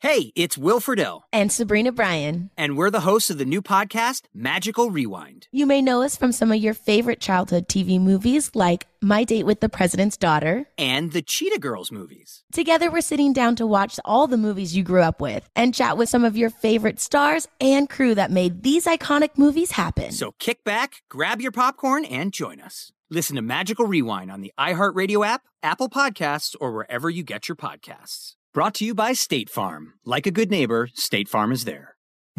Hey, it's Will Friedle. And Sabrina Bryan. And we're the hosts of the new podcast, Magical Rewind. You may know us from some of your favorite childhood TV movies like My Date with the President's Daughter. And the Cheetah Girls movies. Together, we're sitting down to watch all the movies you grew up with and chat with some of your favorite stars and crew that made these iconic movies happen. So kick back, grab your popcorn, and join us. Listen to Magical Rewind on the iHeartRadio app, Apple Podcasts, or wherever you get your podcasts. Brought to you by State Farm. Like a good neighbor, State Farm is there.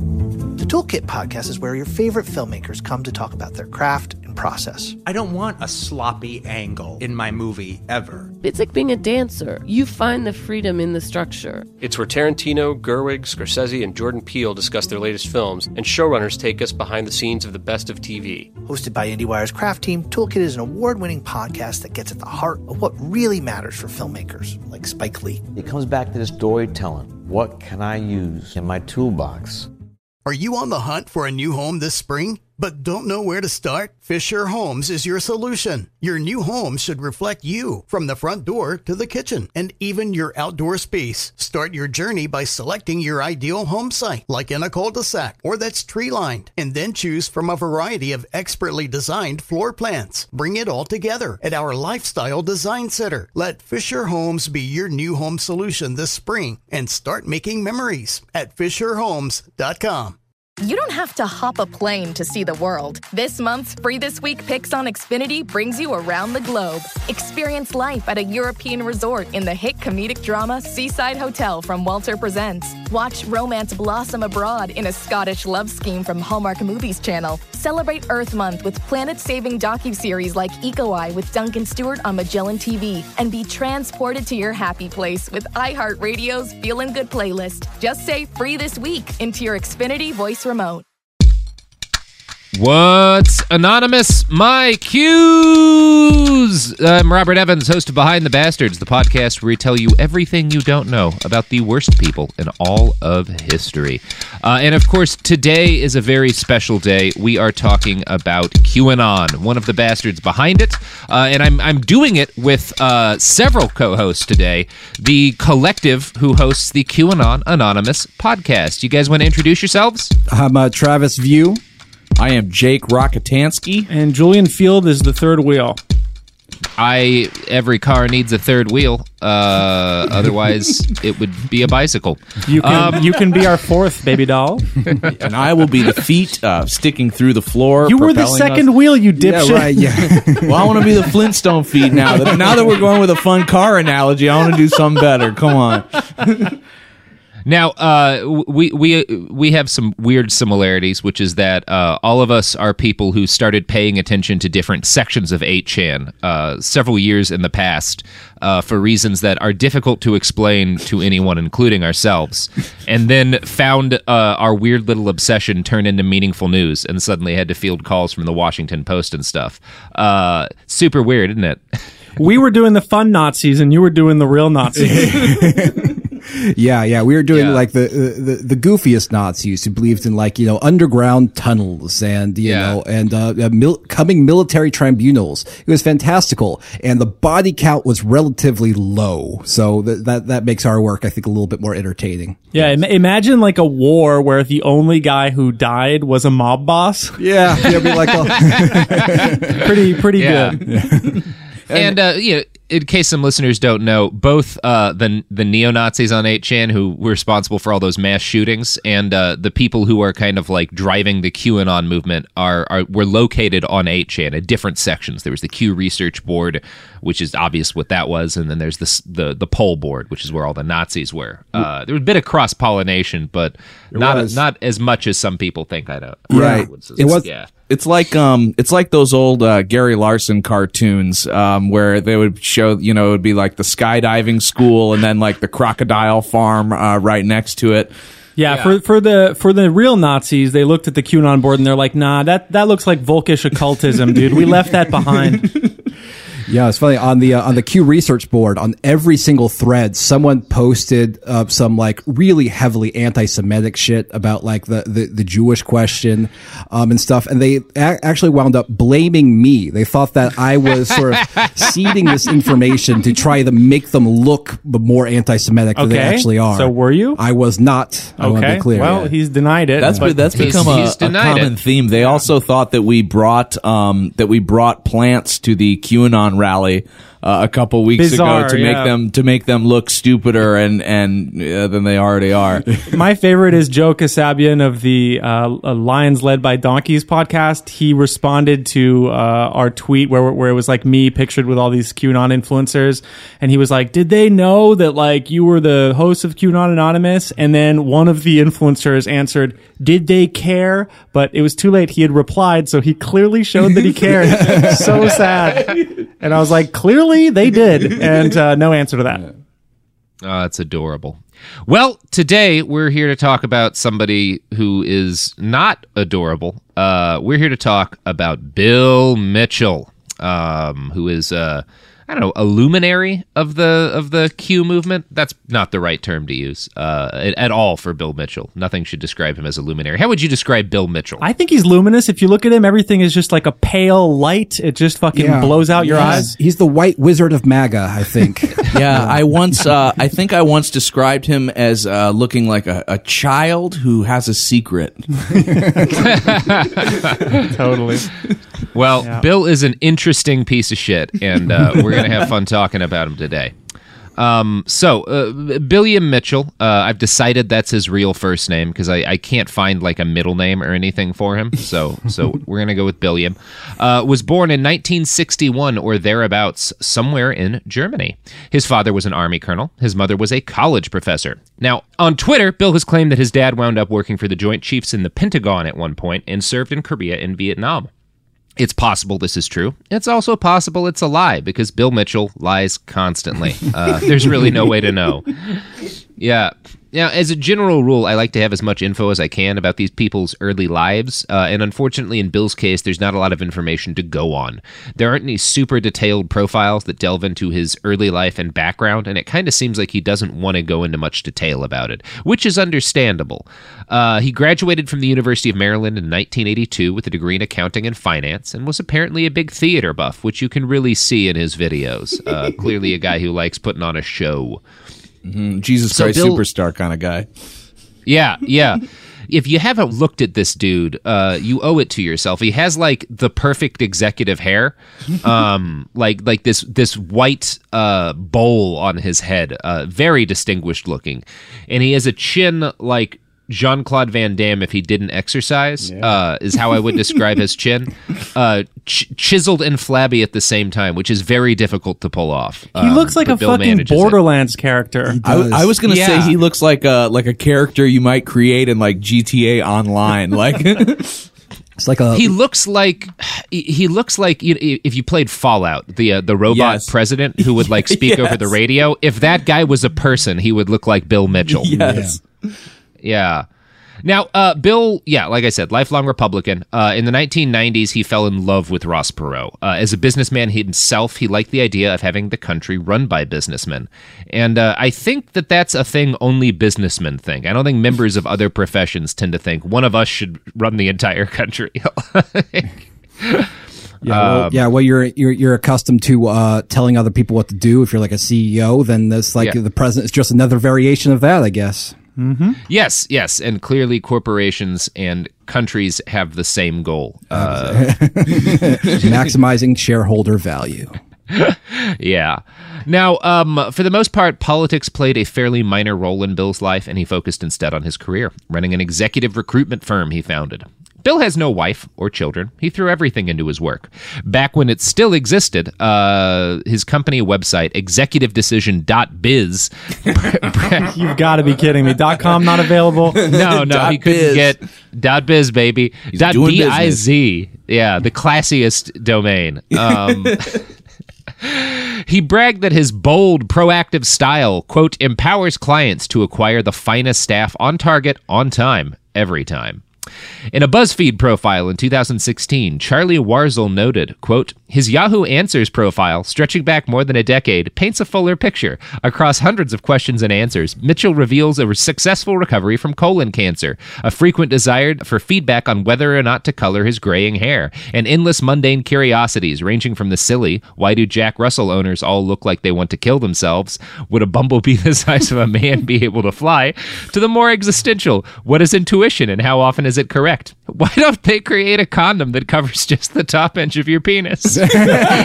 The Toolkit podcast is where your favorite filmmakers come to talk about their craft and process. I don't want a sloppy angle in my movie ever. It's like being a dancer. You find the freedom in the structure. It's where Tarantino, Gerwig, Scorsese, and Jordan Peele discuss their latest films, and showrunners take us behind the scenes of the best of TV. Hosted by IndieWire's craft team, Toolkit is an award-winning podcast that gets at the heart of what really matters for filmmakers, like Spike Lee. It comes back to this storytelling. What can I use in my toolbox? Are you on the hunt for a new home this spring, but don't know where to start? Fisher Homes is your solution. Your new home should reflect you, from the front door to the kitchen, and even your outdoor space. Start your journey by selecting your ideal home site, like in a cul-de-sac or that's tree-lined, and then choose from a variety of expertly designed floor plans. Bring it all together at our Lifestyle Design Center. Let Fisher Homes be your new home solution this spring, and start making memories at FisherHomes.com. You don't have to hop a plane to see the world. This month's Free This Week Picks on Xfinity brings you around the globe. Experience life at a European resort in the hit comedic drama Seaside Hotel from Walter Presents. Watch romance blossom abroad in a Scottish love scheme from Hallmark Movies Channel. Celebrate Earth Month with planet-saving docuseries like Eco Eye with Duncan Stewart on Magellan TV. And be transported to your happy place with iHeartRadio's Feelin' Good playlist. Just say Free This Week into your Xfinity voice remote. What's anonymous? My cues! I'm Robert Evans, host of Behind the Bastards, the podcast where we tell you everything you don't know about the worst people in all of history. And of course, today is a very special day. We are talking about QAnon, one of the bastards behind it. And I'm doing it with several co-hosts today. The collective who hosts the QAnon Anonymous podcast. You guys want to introduce yourselves? I'm Travis View. I am Jake Rockatansky. And Julian Field is the third wheel. Every car needs a third wheel. Otherwise, it would be a bicycle. You can be our fourth baby doll. And I will be the feet sticking through the floor. You were the second wheel, you dipshit. Yeah, right, yeah. Well, I want to be the Flintstone feet now. Now that we're going with a fun car analogy, I want to do something better. Come on. Now, we have some weird similarities, which is that all of us are people who started paying attention to different sections of 8chan several years in the past for reasons that are difficult to explain to anyone, including ourselves, and then found our weird little obsession turn into meaningful news and suddenly had to field calls from the Washington Post and stuff. Super weird, isn't it? We were doing the fun Nazis and you were doing the real Nazis. Yeah, we were doing like the goofiest Nazis who believed in underground tunnels and coming military tribunals. It was fantastical, and the body count was relatively low, so that makes our work, I think, a little bit more entertaining. Yeah, imagine like a war where the only guy who died was a mob boss. Yeah, it'd be like pretty good. Yeah. And in case some listeners don't know, both the neo-Nazis on 8chan who were responsible for all those mass shootings and the people who are kind of like driving the QAnon movement were located on 8chan at different sections. There was the Q Research Board, which is obvious what that was, and then there's the poll board, which is where all the Nazis were. There was a bit of cross-pollination, but not as much as some people think. I know. Right. It was. Yeah. It's like those old Gary Larson cartoons where they would show, it would be like the skydiving school and then like the crocodile farm right next to it. Yeah, for the real Nazis, they looked at the QAnon board and they're like, nah, that looks like Volkish occultism, dude. We left that behind. Yeah, it's funny on the Q research board, on every single thread, someone posted some like really heavily anti-Semitic shit about like the Jewish question and stuff, and they actually wound up blaming me. They thought that I was sort of seeding this information to try to make them look more anti-Semitic than they actually are. So were you? I was not. I want to be clear. Well, he's denied it. That's become a common theme. They also thought that we brought plants to the QAnon rally a couple weeks ago to make them look stupider and than they already are. My favorite is Joe Kasabian of the Lions Led by Donkeys podcast. He responded to our tweet where it was like me pictured with all these QAnon influencers, and he was like, "Did they know that like you were the host of QAnon Anonymous?" And then one of the influencers answered, "Did they care?" But it was too late. He had replied, so he clearly showed that he cared. So sad. And I was like, clearly they did. And no answer to that. Oh, that's adorable. Well, today we're here to talk about somebody who is not adorable. We're here to talk about Bill Mitchell, who is a luminary of the Q movement. That's not the right term to use at all for Bill Mitchell. Nothing should describe him as a luminary. How would you describe Bill Mitchell? I think he's luminous. If you look at him, everything is just like a pale light. It just fucking blows out your eyes. He's the white wizard of MAGA, I think. Yeah, I think I once described him as looking like a child who has a secret. Totally. Well, Bill is an interesting piece of shit, and we're going to have fun talking about him today. Billiam Mitchell, I've decided that's his real first name because I can't find like a middle name or anything for him. So we're going to go with Billiam. Was born in 1961 or thereabouts somewhere in Germany. His father was an army colonel. His mother was a college professor. Now, on Twitter, Bill has claimed that his dad wound up working for the Joint Chiefs in the Pentagon at one point and served in Korea and Vietnam. It's possible this is true. It's also possible it's a lie because Bill Mitchell lies constantly. There's really no way to know. Yeah. Now, as a general rule, I like to have as much info as I can about these people's early lives, and unfortunately, in Bill's case, there's not a lot of information to go on. There aren't any super detailed profiles that delve into his early life and background, and it kind of seems like he doesn't want to go into much detail about it, which is understandable. He graduated from the University of Maryland in 1982 with a degree in accounting and finance, and was apparently a big theater buff, which you can really see in his videos. Clearly a guy who likes putting on a show. Mm-hmm. Jesus Christ superstar kind of guy. Yeah. If you haven't looked at this dude, you owe it to yourself. He has like the perfect executive hair, like this white bowl on his head, very distinguished looking, and he has a chin like Jean-Claude Van Damme if he didn't exercise, is how I would describe his chin. Chiseled and flabby at the same time, which is very difficult to pull off. He looks like a fucking Borderlands character. I was going to say he looks like a character you might create in like GTA Online. Like it's like a. He looks like if you played Fallout, the robot president who would like speak over the radio. If that guy was a person, he would look like Bill Mitchell. Yes. Yeah. Now, Bill, like I said, lifelong Republican. In the 1990s, he fell in love with Ross Perot. As a businessman himself, he liked the idea of having the country run by businessmen. And I think that's a thing only businessmen think. I don't think members of other professions tend to think one of us should run the entire country. Well, you're accustomed to telling other people what to do. If you're like a CEO, then this the president is just another variation of that, I guess. Mm-hmm. Yes, and clearly corporations and countries have the same goal. Maximizing shareholder value. Yeah. Now, for the most part, politics played a fairly minor role in Bill's life, and he focused instead on his career, running an executive recruitment firm he founded. Bill has no wife or children. He threw everything into his work. Back when it still existed, his company website, executivedecision.biz. You've got to be kidding me. .com not available? No, he couldn't get .biz, baby. .biz. Yeah, the classiest domain. He bragged that his bold, proactive style, quote, empowers clients to acquire the finest staff on target, on time, every time. In a BuzzFeed profile in 2016, Charlie Warzel noted, quote, his Yahoo Answers profile, stretching back more than a decade, paints a fuller picture. Across hundreds of questions and answers, Mitchell reveals a successful recovery from colon cancer, a frequent desire for feedback on whether or not to color his graying hair, and endless mundane curiosities ranging from the silly, why do Jack Russell owners all look like they want to kill themselves? Would a bumblebee the size of a man be able to fly? To the more existential, what is intuition and how often is it correct? Why don't they create a condom that covers just the top edge of your penis? He's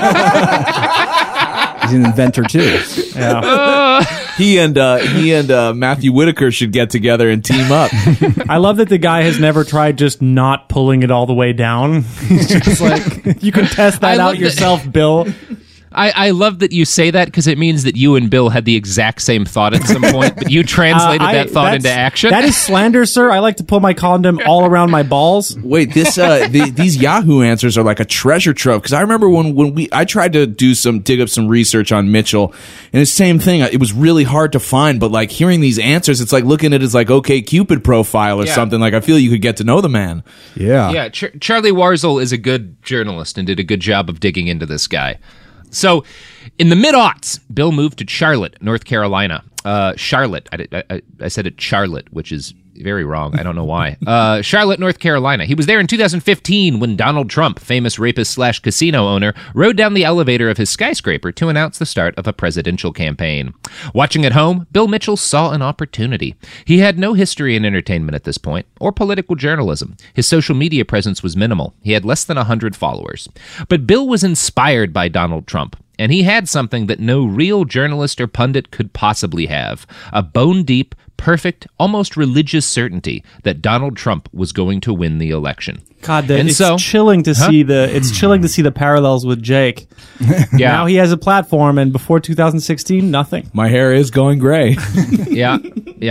an inventor too. Yeah. He and Matthew Whitaker should get together and team up. I love that the guy has never tried just not pulling it all the way down. He's just like, you can test that out yourself, Bill. I love that you say that because it means that you and Bill had the exact same thought at some point, but you translated that thought into action. That is slander, sir. I like to pull my condom all around my balls. Wait, these Yahoo Answers are like a treasure trove, because I remember when I tried to dig up some research on Mitchell, and the same thing. It was really hard to find, but like hearing these answers, it's like looking at his like OkCupid profile or something. Like I feel you could get to know the man. Yeah, yeah. Charlie Warzel is a good journalist and did a good job of digging into this guy. So, in the mid-aughts, Bill moved to Charlotte, North Carolina. Charlotte. I said it Charlotte, which is very wrong. I don't know why. Charlotte, North Carolina. He was there in 2015 when Donald Trump, famous rapist/casino owner, rode down the elevator of his skyscraper to announce the start of a presidential campaign. Watching at home, Bill Mitchell saw an opportunity. He had no history in entertainment at this point, or political journalism. His social media presence was minimal. He had less than 100 followers. But Bill was inspired by Donald Trump. And he had something that no real journalist or pundit could possibly have, a bone-deep, perfect, almost religious certainty that Donald Trump was going to win the election. God, it's chilling to see the parallels with Jake. Yeah. Now he has a platform, and before 2016, nothing. My hair is going gray. Yeah.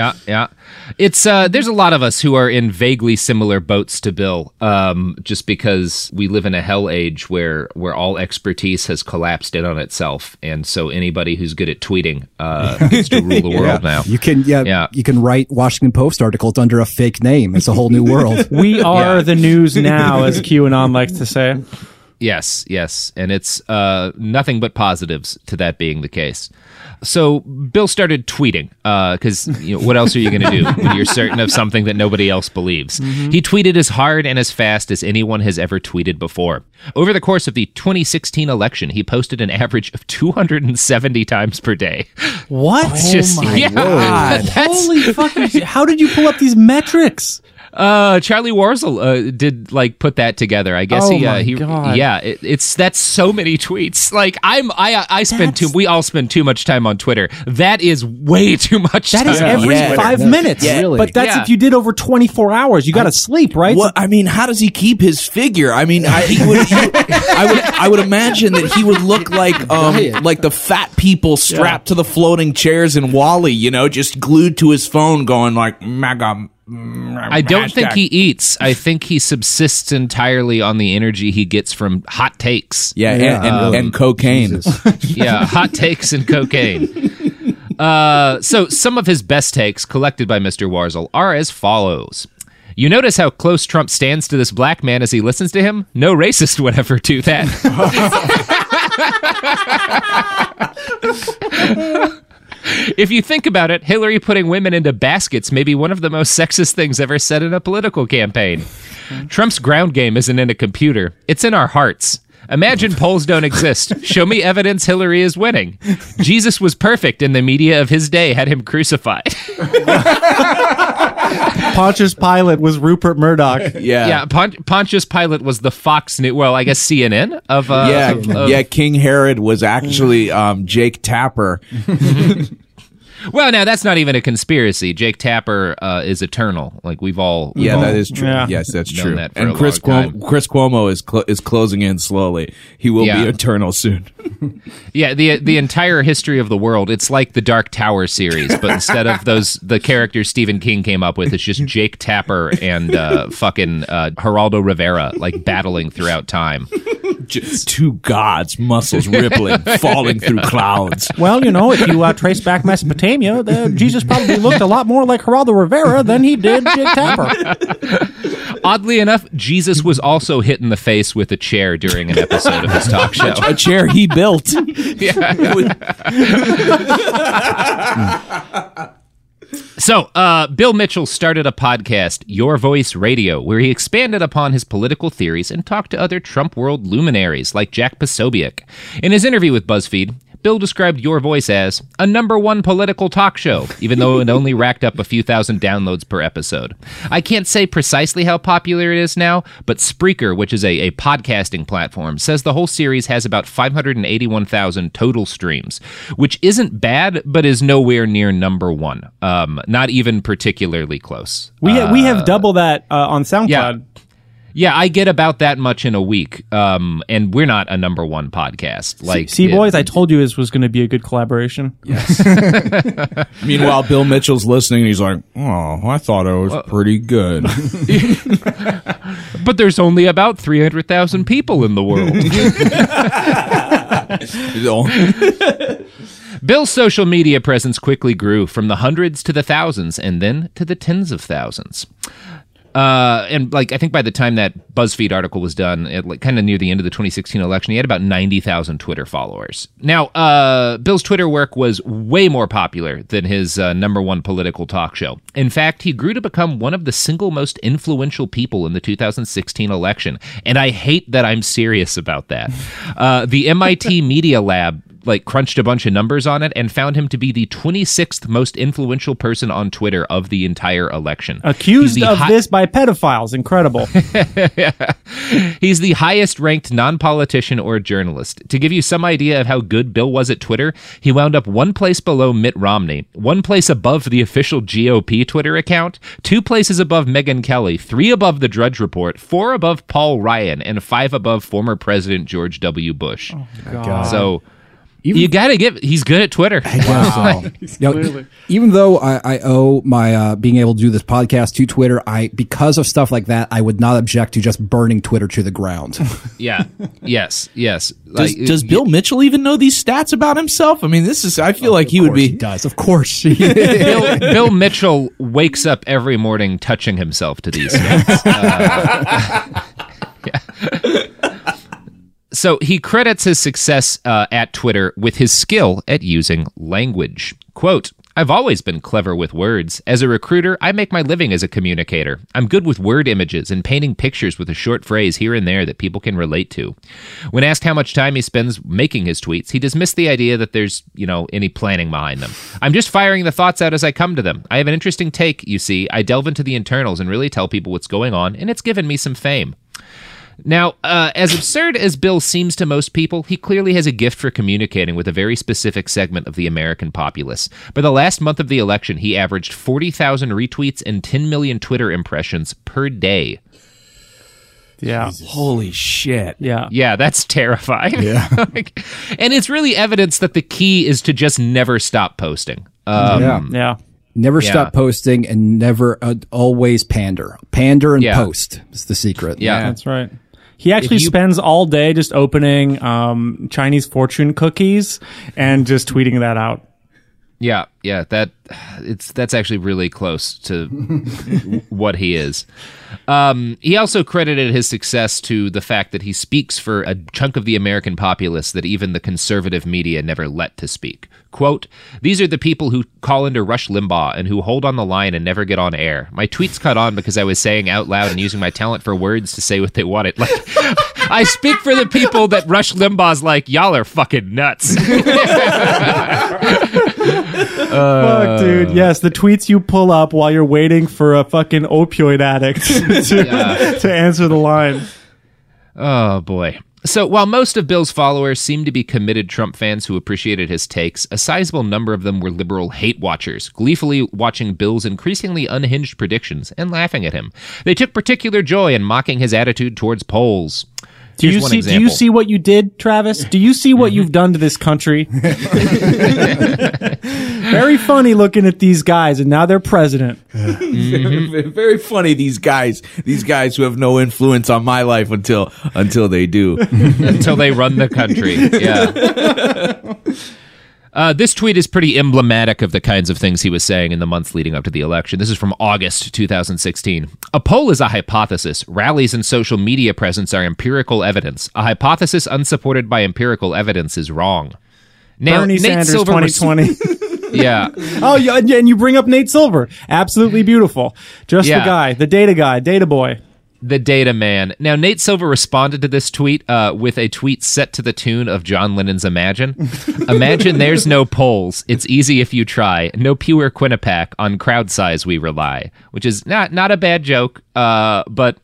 It's there's a lot of us who are in vaguely similar boats to Bill, just because we live in a hell age where all expertise has collapsed in on itself, and so anybody who's good at tweeting gets to rule the world now. You can write Washington Post articles under a fake name. It's a whole new world. We are the news now, as QAnon likes to say. Yes, and it's nothing but positives to that being the case. So Bill started tweeting, because what else are you going to do when you're certain of something that nobody else believes? Mm-hmm. He tweeted as hard and as fast as anyone has ever tweeted before. Over the course of the 2016 election, he posted an average of 270 times per day. What? My God. Holy fucking... How did you pull up these metrics? Charlie Warzel did put that together. I guess God. Yeah, that's so many tweets. We all spend too much time on Twitter. That is way too much time. That is every 5 minutes. Yeah, really. But that's if you did over 24 hours. You got to sleep, right? Well, I mean, how does he keep his figure? I mean, I would imagine that he would look like the fat people strapped to the floating chairs in WALL-E, just glued to his phone going like, MAGA. I don't think he eats. I think he subsists entirely on the energy he gets from hot takes. And cocaine. Yeah, hot takes and cocaine. So some of his best takes, collected by Mr. Warzel, are as follows. You notice how close Trump stands to this black man as he listens to him? No racist would ever do that. If you think about it, Hillary putting women into baskets may be one of the most sexist things ever said in a political campaign. Trump's ground game isn't in a computer. It's in our hearts. Imagine polls don't exist. Show me evidence Hillary is winning. Jesus was perfect, and the media of his day had him crucified. Pontius Pilate was Rupert Murdoch. Yeah. Pontius Pilate was the Fox News. Well, I guess CNN of. King Herod was actually Jake Tapper. Well, now that's not even a conspiracy. Jake Tapper is eternal. We've all that is true. Yeah. Yes, that's true. And Chris Cuomo is closing in slowly. He will be eternal soon. Yeah, the entire history of the world. It's like the Dark Tower series, but instead of the characters Stephen King came up with, it's just Jake Tapper and fucking Geraldo Rivera battling throughout time. Just two gods, muscles rippling, falling through clouds. Well, if you trace back Mesopotamia, Jesus probably looked a lot more like Geraldo Rivera than he did Jake Tapper. Oddly enough, Jesus was also hit in the face with a chair during an episode of his talk show. A chair he built. So, Bill Mitchell started a podcast, Your Voice Radio, where he expanded upon his political theories and talked to other Trump world luminaries like Jack Posobiec. In his interview with BuzzFeed, Bill described Your Voice as a #1 political talk show, even though it only racked up a few thousand downloads per episode. I can't say precisely how popular it is now, but Spreaker, which is a podcasting platform, says the whole series has about 581,000 total streams, which isn't bad, but is nowhere near #1. Not even particularly close. We have double that on SoundCloud. Yeah, I get about that much in a week, and we're not a #1 podcast. Boys, I told you this was going to be a good collaboration. Yes. Meanwhile, Bill Mitchell's listening, and he's like, "Oh, I thought it was pretty good." But there's only about 300,000 people in the world. Bill's social media presence quickly grew from the hundreds to the thousands, and then to the tens of thousands. And I think by the time that BuzzFeed article was done, kind of near the end of the 2016 election, he had about 90,000 Twitter followers. Now, Bill's Twitter work was way more popular than his #1 political talk show. In fact, he grew to become one of the single most influential people in the 2016 election. And I hate that I'm serious about that. The MIT Media Lab crunched a bunch of numbers on it and found him to be the 26th most influential person on Twitter of the entire election. Accused of this by pedophiles. Incredible. He's the highest ranked non-politician or journalist. To give you some idea of how good Bill was at Twitter, he wound up one place below Mitt Romney, one place above the official GOP Twitter account, 2 places above Megyn Kelly, 3 above the Drudge Report, 4 above Paul Ryan, and 5 above former President George W. Bush. Oh, my God. So... you gotta he's good at Twitter. Wow. Even though I owe my being able to do this podcast to Twitter, because of stuff like that, I would not object to just burning Twitter to the ground. Yeah. Yes. Does Bill Mitchell even know these stats about himself? I mean, I feel like he would be. He does, of course. Bill Mitchell wakes up every morning touching himself to these stats. So he credits his success at Twitter with his skill at using language. Quote, "I've always been clever with words. As a recruiter, I make my living as a communicator. I'm good with word images and painting pictures with a short phrase here and there that people can relate to." When asked how much time he spends making his tweets, he dismissed the idea that there's, any planning behind them. "I'm just firing the thoughts out as I come to them. I have an interesting take, you see. I delve into the internals and really tell people what's going on, and it's given me some fame." Now, as absurd as Bill seems to most people, he clearly has a gift for communicating with a very specific segment of the American populace. By the last month of the election, he averaged 40,000 retweets and 10 million Twitter impressions per day. Yeah. Jesus. Holy shit. Yeah. Yeah, that's terrifying. Yeah. And it's really evidence that the key is to just never stop posting. Yeah. Never stop posting and never always pander. Pander and post is the secret. Yeah, that's right. He actually spends all day just opening Chinese fortune cookies and just tweeting that out. Yeah, that's actually really close to what he is. He also credited his success to the fact that he speaks for a chunk of the American populace that even the conservative media never let to speak. Quote, "These are the people who call into Rush Limbaugh and who hold on the line and never get on air. My tweets caught on because I was saying out loud and using my talent for words to say what they wanted. I speak for the people that Rush Limbaugh's like, y'all are fucking nuts." Fuck, dude. Yes, the tweets you pull up while you're waiting for a fucking opioid addict to answer the line. Oh, boy. So while most of Bill's followers seemed to be committed Trump fans who appreciated his takes, a sizable number of them were liberal hate watchers, gleefully watching Bill's increasingly unhinged predictions and laughing at him. They took particular joy in mocking his attitude towards polls. Do you see what you did, Travis? Do you see what you've done to this country? Very funny looking at these guys, and now they're president. Very funny, these guys who have no influence on my life until they do. Until they run the country. Yeah. This tweet is pretty emblematic of the kinds of things he was saying in the months leading up to the election. This is from August 2016. A poll is a hypothesis. Rallies and social media presence are empirical evidence. A hypothesis unsupported by empirical evidence is wrong. Now, Bernie Sanders 2020. Yeah. Oh, yeah, and you bring up Nate Silver. Absolutely beautiful. Just the guy, the data guy, data boy. The data man. Now, Nate Silver responded to this tweet with a tweet set to the tune of John Lennon's Imagine. Imagine there's no polls. It's easy if you try. No pure Quinnipiac. On crowd size we rely. Which is not a bad joke, but... but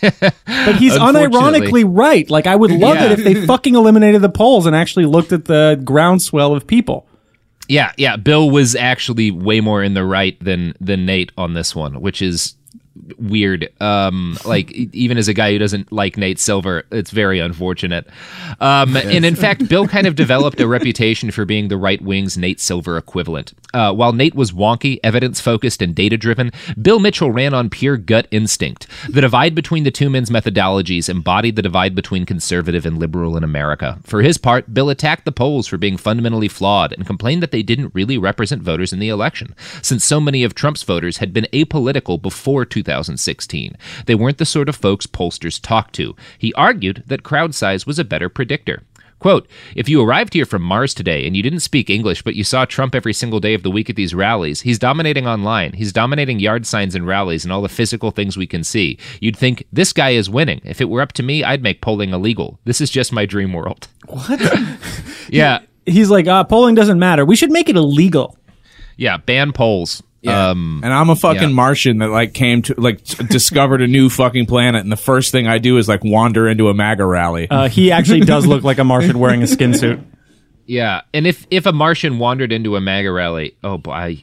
he's unironically right. Like, I would love it if they fucking eliminated the polls and actually looked at the groundswell of people. Yeah. Bill was actually way more in the right than Nate on this one, which is... weird. Like, even as a guy who doesn't like Nate Silver, it's very unfortunate. And in fact, Bill kind of developed a reputation for being the right wing's Nate Silver equivalent. While Nate was wonky, evidence-focused, and data-driven, Bill Mitchell ran on pure gut instinct. The divide between the two men's methodologies embodied the divide between conservative and liberal in America. For his part, Bill attacked the polls for being fundamentally flawed and complained that they didn't really represent voters in the election, since so many of Trump's voters had been apolitical before 2016. They weren't the sort of folks pollsters talked to. He argued that crowd size was a better predictor. Quote, if you arrived here from Mars today and you didn't speak English, but you saw Trump every single day of the week at these rallies, he's dominating online. He's dominating yard signs and rallies and all the physical things we can see. You'd think, this guy is winning. If it were up to me, I'd make polling illegal. This is just my dream world. What? Yeah. He's like, polling doesn't matter. We should make it illegal. Yeah, ban polls. Yeah. And I'm a fucking Martian that came to discovered a new fucking planet, and the first thing I do is wander into a MAGA rally. He actually does look like a Martian wearing a skin suit. Yeah, and if a Martian wandered into a MAGA rally, oh boy,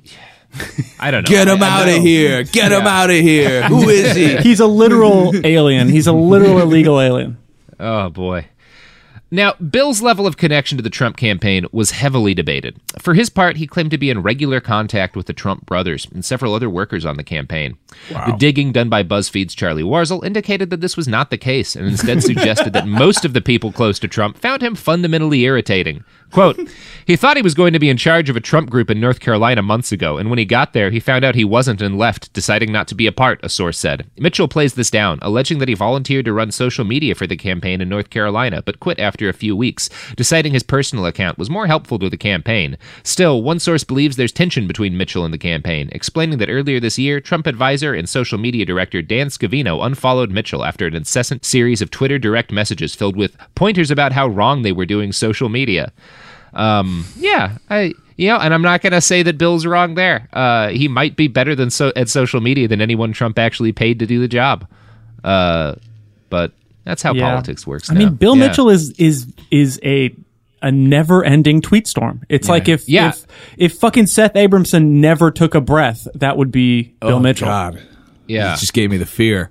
I don't know. Get him out of here! Get him out of here! Who is he? He's a literal alien. He's a literal illegal alien. Oh boy. Now, Bill's level of connection to the Trump campaign was heavily debated. For his part, he claimed to be in regular contact with the Trump brothers and several other workers on the campaign. Wow. The digging done by BuzzFeed's Charlie Warzel indicated that this was not the case and instead suggested that most of the people close to Trump found him fundamentally irritating. Quote, he thought he was going to be in charge of a Trump group in North Carolina months ago, and when he got there, he found out he wasn't and left, deciding not to be a part, a source said. Mitchell plays this down, alleging that he volunteered to run social media for the campaign in North Carolina, but quit after a few weeks, deciding his personal account was more helpful to the campaign. Still, one source believes there's tension between Mitchell and the campaign, explaining that earlier this year, Trump advisor and social media director Dan Scavino unfollowed Mitchell after an incessant series of Twitter direct messages filled with pointers about how wrong they were doing social media. And I'm not going to say that Bill's wrong there. He might be better than at social media than anyone Trump actually paid to do the job. But that's how politics works now. I mean, Bill Mitchell is a never-ending tweet storm. It's like if fucking Seth Abramson never took a breath, that would be Bill Mitchell. God. Yeah. It just gave me the fear.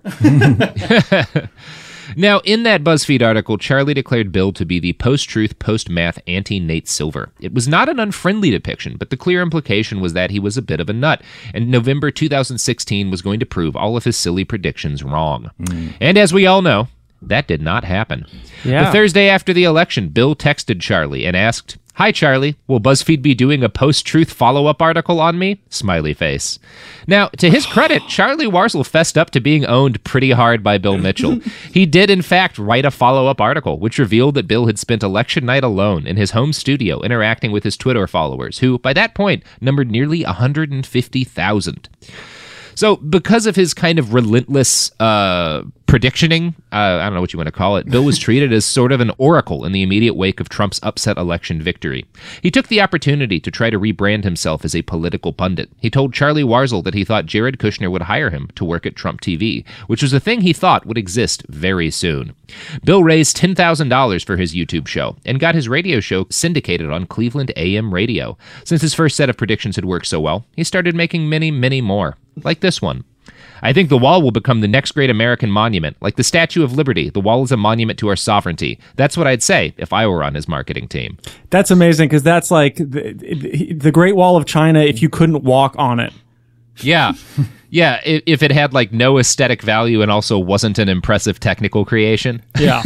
Now, in that BuzzFeed article, Charlie declared Bill to be the post-truth, post-math anti-Nate Silver. It was not an unfriendly depiction, but the clear implication was that he was a bit of a nut, and November 2016 was going to prove all of his silly predictions wrong. And as we all know, that did not happen. Yeah. The Thursday after the election, Bill texted Charlie and asked, "Hi, Charlie. Will BuzzFeed be doing a post-truth follow-up article on me?" Smiley face. Now, to his credit, Charlie Warzel fessed up to being owned pretty hard by Bill Mitchell. He did, in fact, write a follow-up article, which revealed that Bill had spent election night alone in his home studio interacting with his Twitter followers, who, by that point, numbered nearly 150,000. So, because of his kind of relentless predictioning, I don't know what you want to call it, Bill was treated as sort of an oracle in the immediate wake of Trump's upset election victory. He took the opportunity to try to rebrand himself as a political pundit. He told Charlie Warzel that he thought Jared Kushner would hire him to work at Trump TV, which was a thing he thought would exist very soon. Bill raised $10,000 for his YouTube show and got his radio show syndicated on Cleveland AM radio. Since his first set of predictions had worked so well, he started making many, many more. Like this one. I think the wall will become the next great American monument. Like the Statue of Liberty, the wall is a monument to our sovereignty. That's what I'd say if I were on his marketing team. That's amazing, because that's like the Great Wall of China if you couldn't walk on it. Yeah. Yeah, if it had like no aesthetic value and also wasn't an impressive technical creation. Yeah.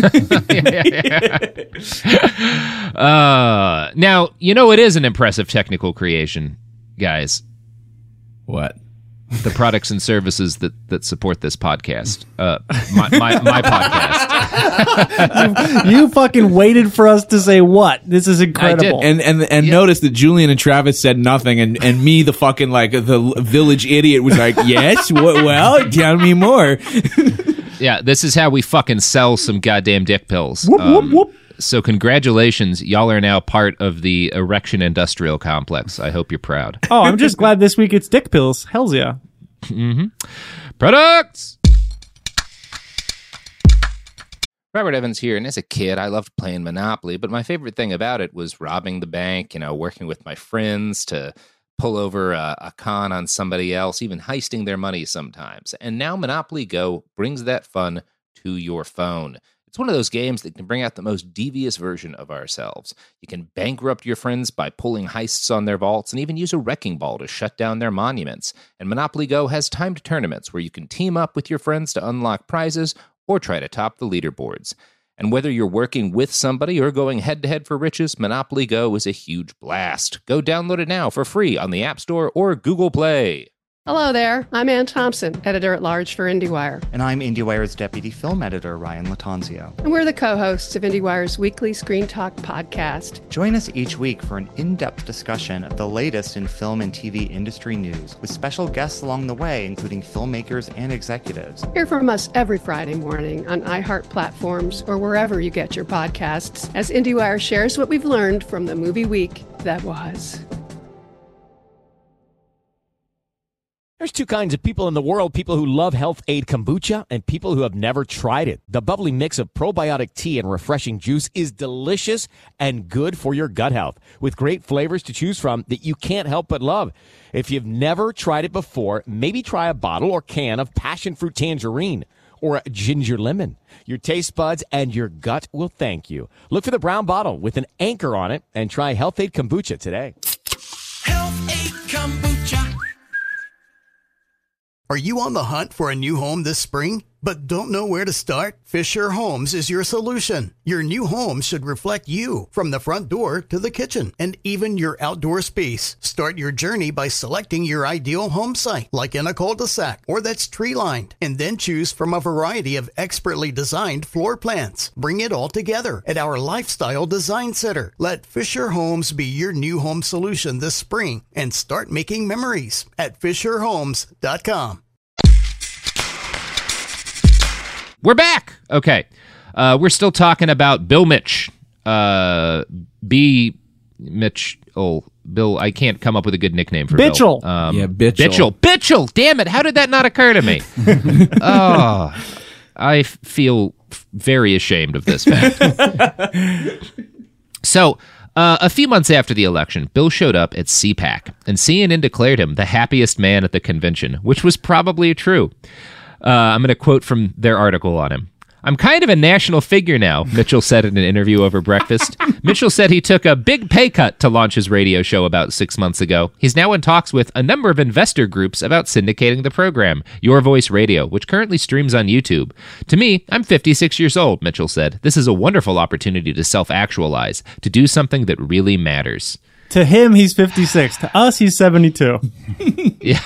Now, it is an impressive technical creation, guys. What? The products and services that support this podcast. My podcast. You fucking waited for us to say what? This is incredible. I did. And notice that Julian and Travis said nothing, and me, the fucking the village idiot, was like, yes, well, tell me more. Yeah, this is how we fucking sell some goddamn dick pills. Whoop, whoop, whoop. So congratulations, y'all are now part of the erection industrial complex. I hope you're proud. Oh, I'm just glad this week it's dick pills. Hells yeah. Mm-hmm. Products! Robert Evans here, and as a kid, I loved playing Monopoly, but my favorite thing about it was robbing the bank, working with my friends to pull over a con on somebody else, even heisting their money sometimes. And now Monopoly Go brings that fun to your phone. It's one of those games that can bring out the most devious version of ourselves. You can bankrupt your friends by pulling heists on their vaults and even use a wrecking ball to shut down their monuments. And Monopoly Go has timed tournaments where you can team up with your friends to unlock prizes or try to top the leaderboards. And whether you're working with somebody or going head-to-head for riches, Monopoly Go is a huge blast. Go download it now for free on the App Store or Google Play. Hello there, I'm Ann Thompson, editor-at-large for IndieWire. And I'm IndieWire's deputy film editor, Ryan Latanzio. And we're the co-hosts of IndieWire's weekly Screen Talk podcast. Join us each week for an in-depth discussion of the latest in film and TV industry news, with special guests along the way, including filmmakers and executives. Hear from us every Friday morning on iHeart platforms or wherever you get your podcasts, as IndieWire shares what we've learned from the movie week that was. There's two kinds of people in the world, people who love Health Aid Kombucha and people who have never tried it. The bubbly mix of probiotic tea and refreshing juice is delicious and good for your gut health, with great flavors to choose from that you can't help but love. If you've never tried it before, maybe try a bottle or can of passion fruit tangerine or a ginger lemon. Your taste buds and your gut will thank you. Look for the brown bottle with an anchor on it and try Health Aid Kombucha today. Health Aid Kombucha. Are you on the hunt for a new home this spring, but don't know where to start? Fisher Homes is your solution. Your new home should reflect you, from the front door to the kitchen, and even your outdoor space. Start your journey by selecting your ideal home site, like in a cul-de-sac or that's tree-lined, and then choose from a variety of expertly designed floor plans. Bring it all together at our Lifestyle Design Center. Let Fisher Homes be your new home solution this spring, and start making memories at FisherHomes.com. We're back. Okay. We're still talking about Bill Mitch. Bill, I can't come up with a good nickname for Bitchell. Bill. Bitchell. Bitchell. Damn it. How did that not occur to me? Oh, I feel very ashamed of this fact. So, a few months after the election, Bill showed up at CPAC, and CNN declared him the happiest man at the convention, which was probably true. I'm going to quote from their article on him. "I'm kind of a national figure now," Mitchell said in an interview over breakfast. Mitchell said he took a big pay cut to launch his radio show about 6 months ago. He's now in talks with a number of investor groups about syndicating the program, Your Voice Radio, which currently streams on YouTube. "To me, I'm 56 years old," Mitchell said. "This is a wonderful opportunity to self-actualize, to do something that really matters." To him, he's 56. To us, he's 72. Yeah.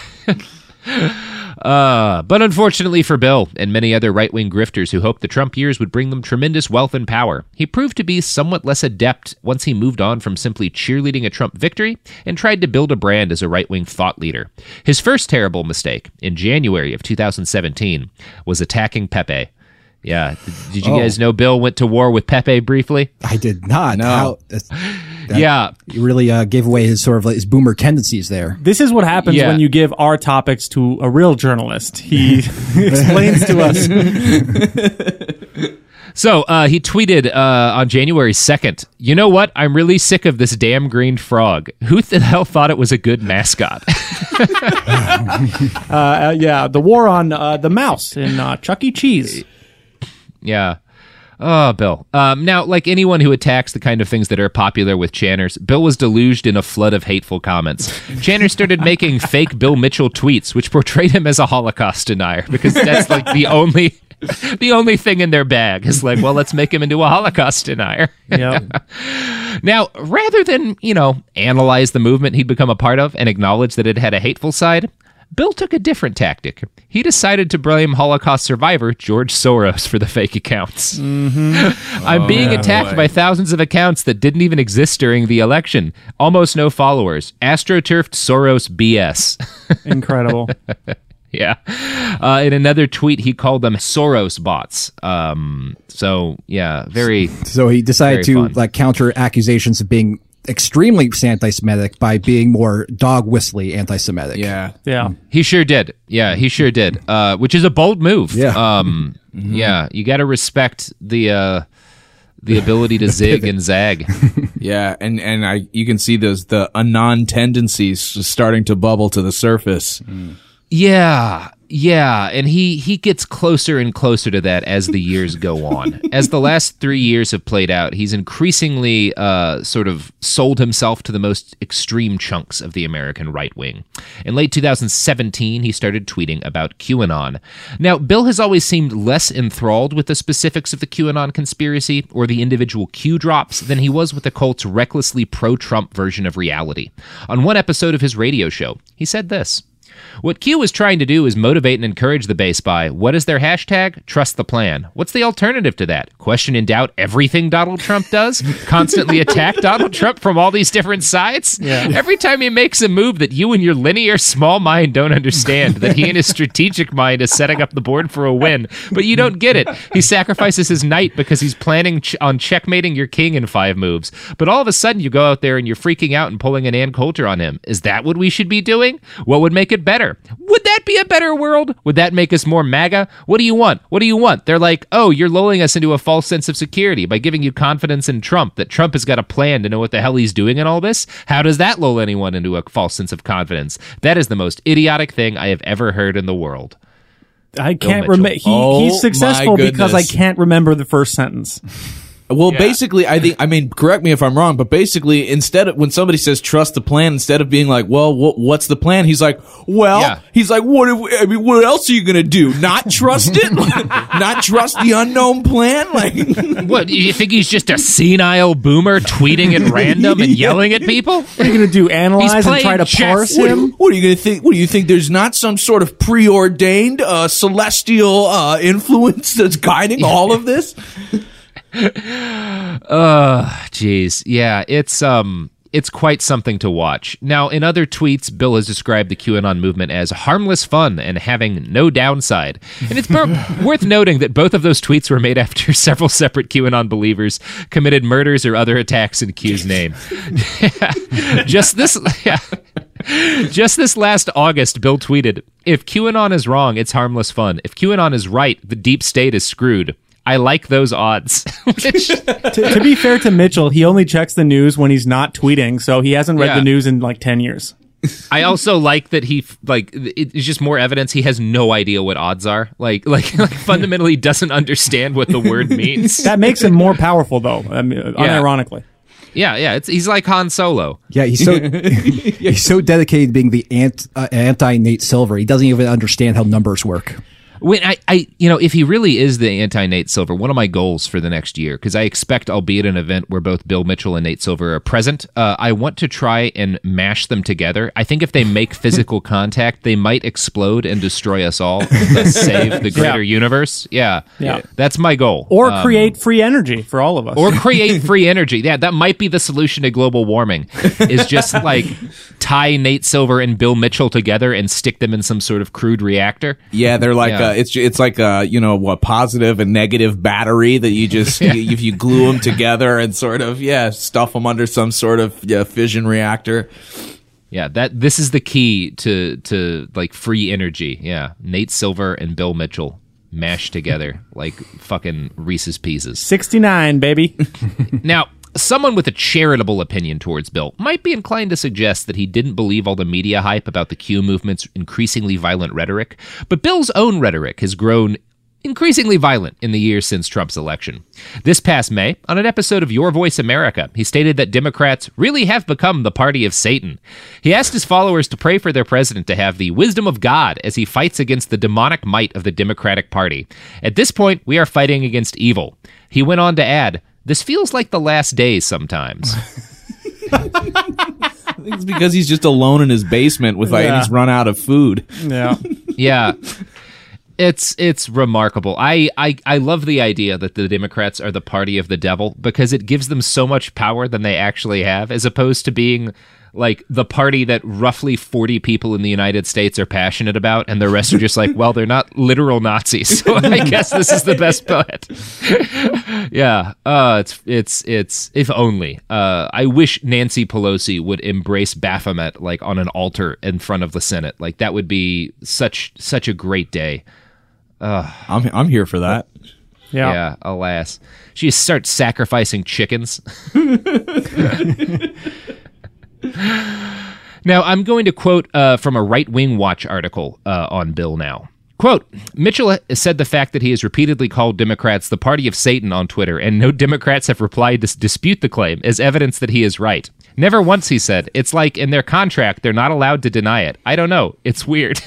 But unfortunately for Bill and many other right-wing grifters who hoped the Trump years would bring them tremendous wealth and power, he proved to be somewhat less adept once he moved on from simply cheerleading a Trump victory and tried to build a brand as a right-wing thought leader. His first terrible mistake, in January of 2017, was attacking Pepe. Yeah. Did you guys know Bill went to war with Pepe briefly? I did not. No. Yeah. He really gave away his sort of his boomer tendencies there. This is what happens when you give our topics to a real journalist. He explains to us. So he tweeted on January 2nd, "You know what? I'm really sick of this damn green frog. Who the hell thought it was a good mascot?" The war on the mouse in Chuck E. Cheese. Yeah. Oh, Bill. Now, like anyone who attacks the kind of things that are popular with Channers, Bill was deluged in a flood of hateful comments. Channers started making fake Bill Mitchell tweets, which portrayed him as a Holocaust denier, because that's like the only thing in their bag is like, well, let's make him into a Holocaust denier. Yep. Now, rather than, analyze the movement he'd become a part of and acknowledge that it had a hateful side, Bill took a different tactic. He decided to blame Holocaust survivor George Soros for the fake accounts. Mm-hmm. I'm being attacked by thousands of accounts that didn't even exist during the election. Almost no followers. AstroTurfed Soros BS. Incredible. Yeah. In another tweet, he called them Soros bots. So he decided to counter accusations of being extremely anti-Semitic by being more dog whistly anti-Semitic. Yeah. He sure did. Yeah, he sure did. Which is a bold move. Yeah. Yeah, you got to respect the ability to zig and zag. Yeah, and you can see the anon tendencies starting to bubble to the surface. Yeah, and he gets closer and closer to that as the years go on. As the last 3 years have played out, he's increasingly sort of sold himself to the most extreme chunks of the American right wing. In late 2017, he started tweeting about QAnon. Now, Bill has always seemed less enthralled with the specifics of the QAnon conspiracy or the individual Q drops than he was with the cult's recklessly pro-Trump version of reality. On one episode of his radio show, he said this: "What Q is trying to do is motivate and encourage the base by, what is their hashtag? Trust the plan. What's the alternative to that? Question and doubt everything Donald Trump does? Constantly attack Donald Trump from all these different sides? Yeah. Every time he makes a move that you and your linear small mind don't understand, that he and his strategic mind is setting up the board for a win, but you don't get it. He sacrifices his knight because he's planning on checkmating your king in 5 moves. But all of a sudden you go out there and you're freaking out and pulling an Ann Coulter on him. Is that what we should be doing? What would make it better? Would that be a better world? Would that make us more MAGA? What do you want? What do you want?" They're like, "Oh, you're lulling us into a false sense of security by giving you confidence in Trump, that Trump has got a plan to know what the hell he's doing in all this. How does that lull anyone into a false sense of confidence? That is the most idiotic thing I have ever heard in the world." I can't remember. He's successful because I can't remember the first sentence. Well, basically, correct me if I'm wrong, but basically, when somebody says trust the plan, instead of being like, well, what's the plan? He's like, what else are you going to do? Not trust it? Not trust the unknown plan? Like, what, you think he's just a senile boomer tweeting at random and yelling at people? What are you going to do? Analyze and try to parse him? What are you going to think? What do you think? There's not some sort of preordained, celestial, influence that's guiding all of this? Geez. Yeah, it's quite something to watch. Now, in other tweets, Bill has described the QAnon movement as harmless fun and having no downside. And it's worth noting that both of those tweets were made after several separate QAnon believers committed murders or other attacks in Q's name. Just this last August, Bill tweeted, "If QAnon is wrong, it's harmless fun. If QAnon is right, the deep state is screwed. I like those odds." To be fair to Mitchell, he only checks the news when he's not tweeting, so he hasn't read the news in like 10 years. I also like that it's just more evidence he has no idea what odds are. Like fundamentally doesn't understand what the word means. That makes him more powerful, though, unironically. Yeah, he's like Han Solo. Yeah, he's so dedicated to being the anti Nate Silver. He doesn't even understand how numbers work. When if he really is the anti-Nate Silver, one of my goals for the next year, because I expect I'll be at an event where both Bill Mitchell and Nate Silver are present, I want to try and mash them together. I think if they make physical contact, they might explode and destroy us all, thus save the greater universe. Yeah. That's my goal. Or create free energy for all of us. Or create free energy. Yeah, that might be the solution to global warming, is just like tie Nate Silver and Bill Mitchell together and stick them in some sort of crude reactor. Yeah, they're like... It's like a positive and negative battery that you just if you glue them together and sort of stuff them under some sort of fission reactor. Yeah, this is the key to like free energy. Yeah, Nate Silver and Bill Mitchell mashed together like fucking Reese's Pieces. 69, baby. Now, someone with a charitable opinion towards Bill might be inclined to suggest that he didn't believe all the media hype about the Q movement's increasingly violent rhetoric, but Bill's own rhetoric has grown increasingly violent in the years since Trump's election. This past May, on an episode of Your Voice America, he stated that Democrats really have become the party of Satan. He asked his followers to pray for their president to have the wisdom of God as he fights against the demonic might of the Democratic Party. At this point, we are fighting against evil. He went on to add, "This feels like the last days sometimes." I think it's because he's just alone in his basement with and he's run out of food. Yeah. Yeah. It's remarkable. I love the idea that the Democrats are the party of the devil because it gives them so much power than they actually have, as opposed to being like the party that roughly 40 people in the United States are passionate about, and the rest are just like, well, they're not literal Nazis, so I guess this is the best bet. Yeah, it's if only. I wish Nancy Pelosi would embrace Baphomet like on an altar in front of the Senate. Like that would be such a great day. I'm here for that. Yeah. Alas, she starts sacrificing chickens. Now, I'm going to quote from a Right Wing Watch article on Bill Now. Quote, Mitchell said the fact that he has repeatedly called Democrats the party of Satan on Twitter, and no Democrats have replied to dispute the claim, is evidence that he is right. Never once, he said. It's like in their contract, they're not allowed to deny it. I don't know. It's weird.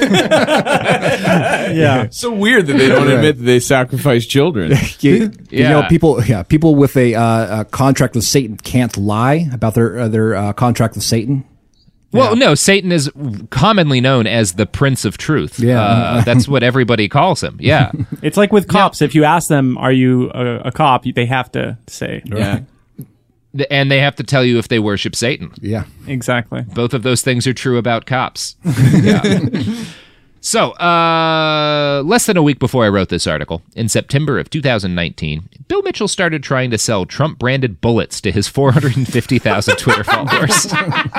Yeah. So weird that they don't admit that they sacrifice children. You know, people with a contract with Satan can't lie about their contract with Satan. Well, no, Satan is commonly known as the Prince of Truth. Yeah. That's what everybody calls him. Yeah. It's like with cops. If you ask them, are you a cop, they have to say. Yeah. And they have to tell you if they worship Satan. Yeah. Exactly. Both of those things are true about cops. Yeah. So, less than a week before I wrote this article, in September of 2019, Bill Mitchell started trying to sell Trump-branded bullets to his 450,000 Twitter followers.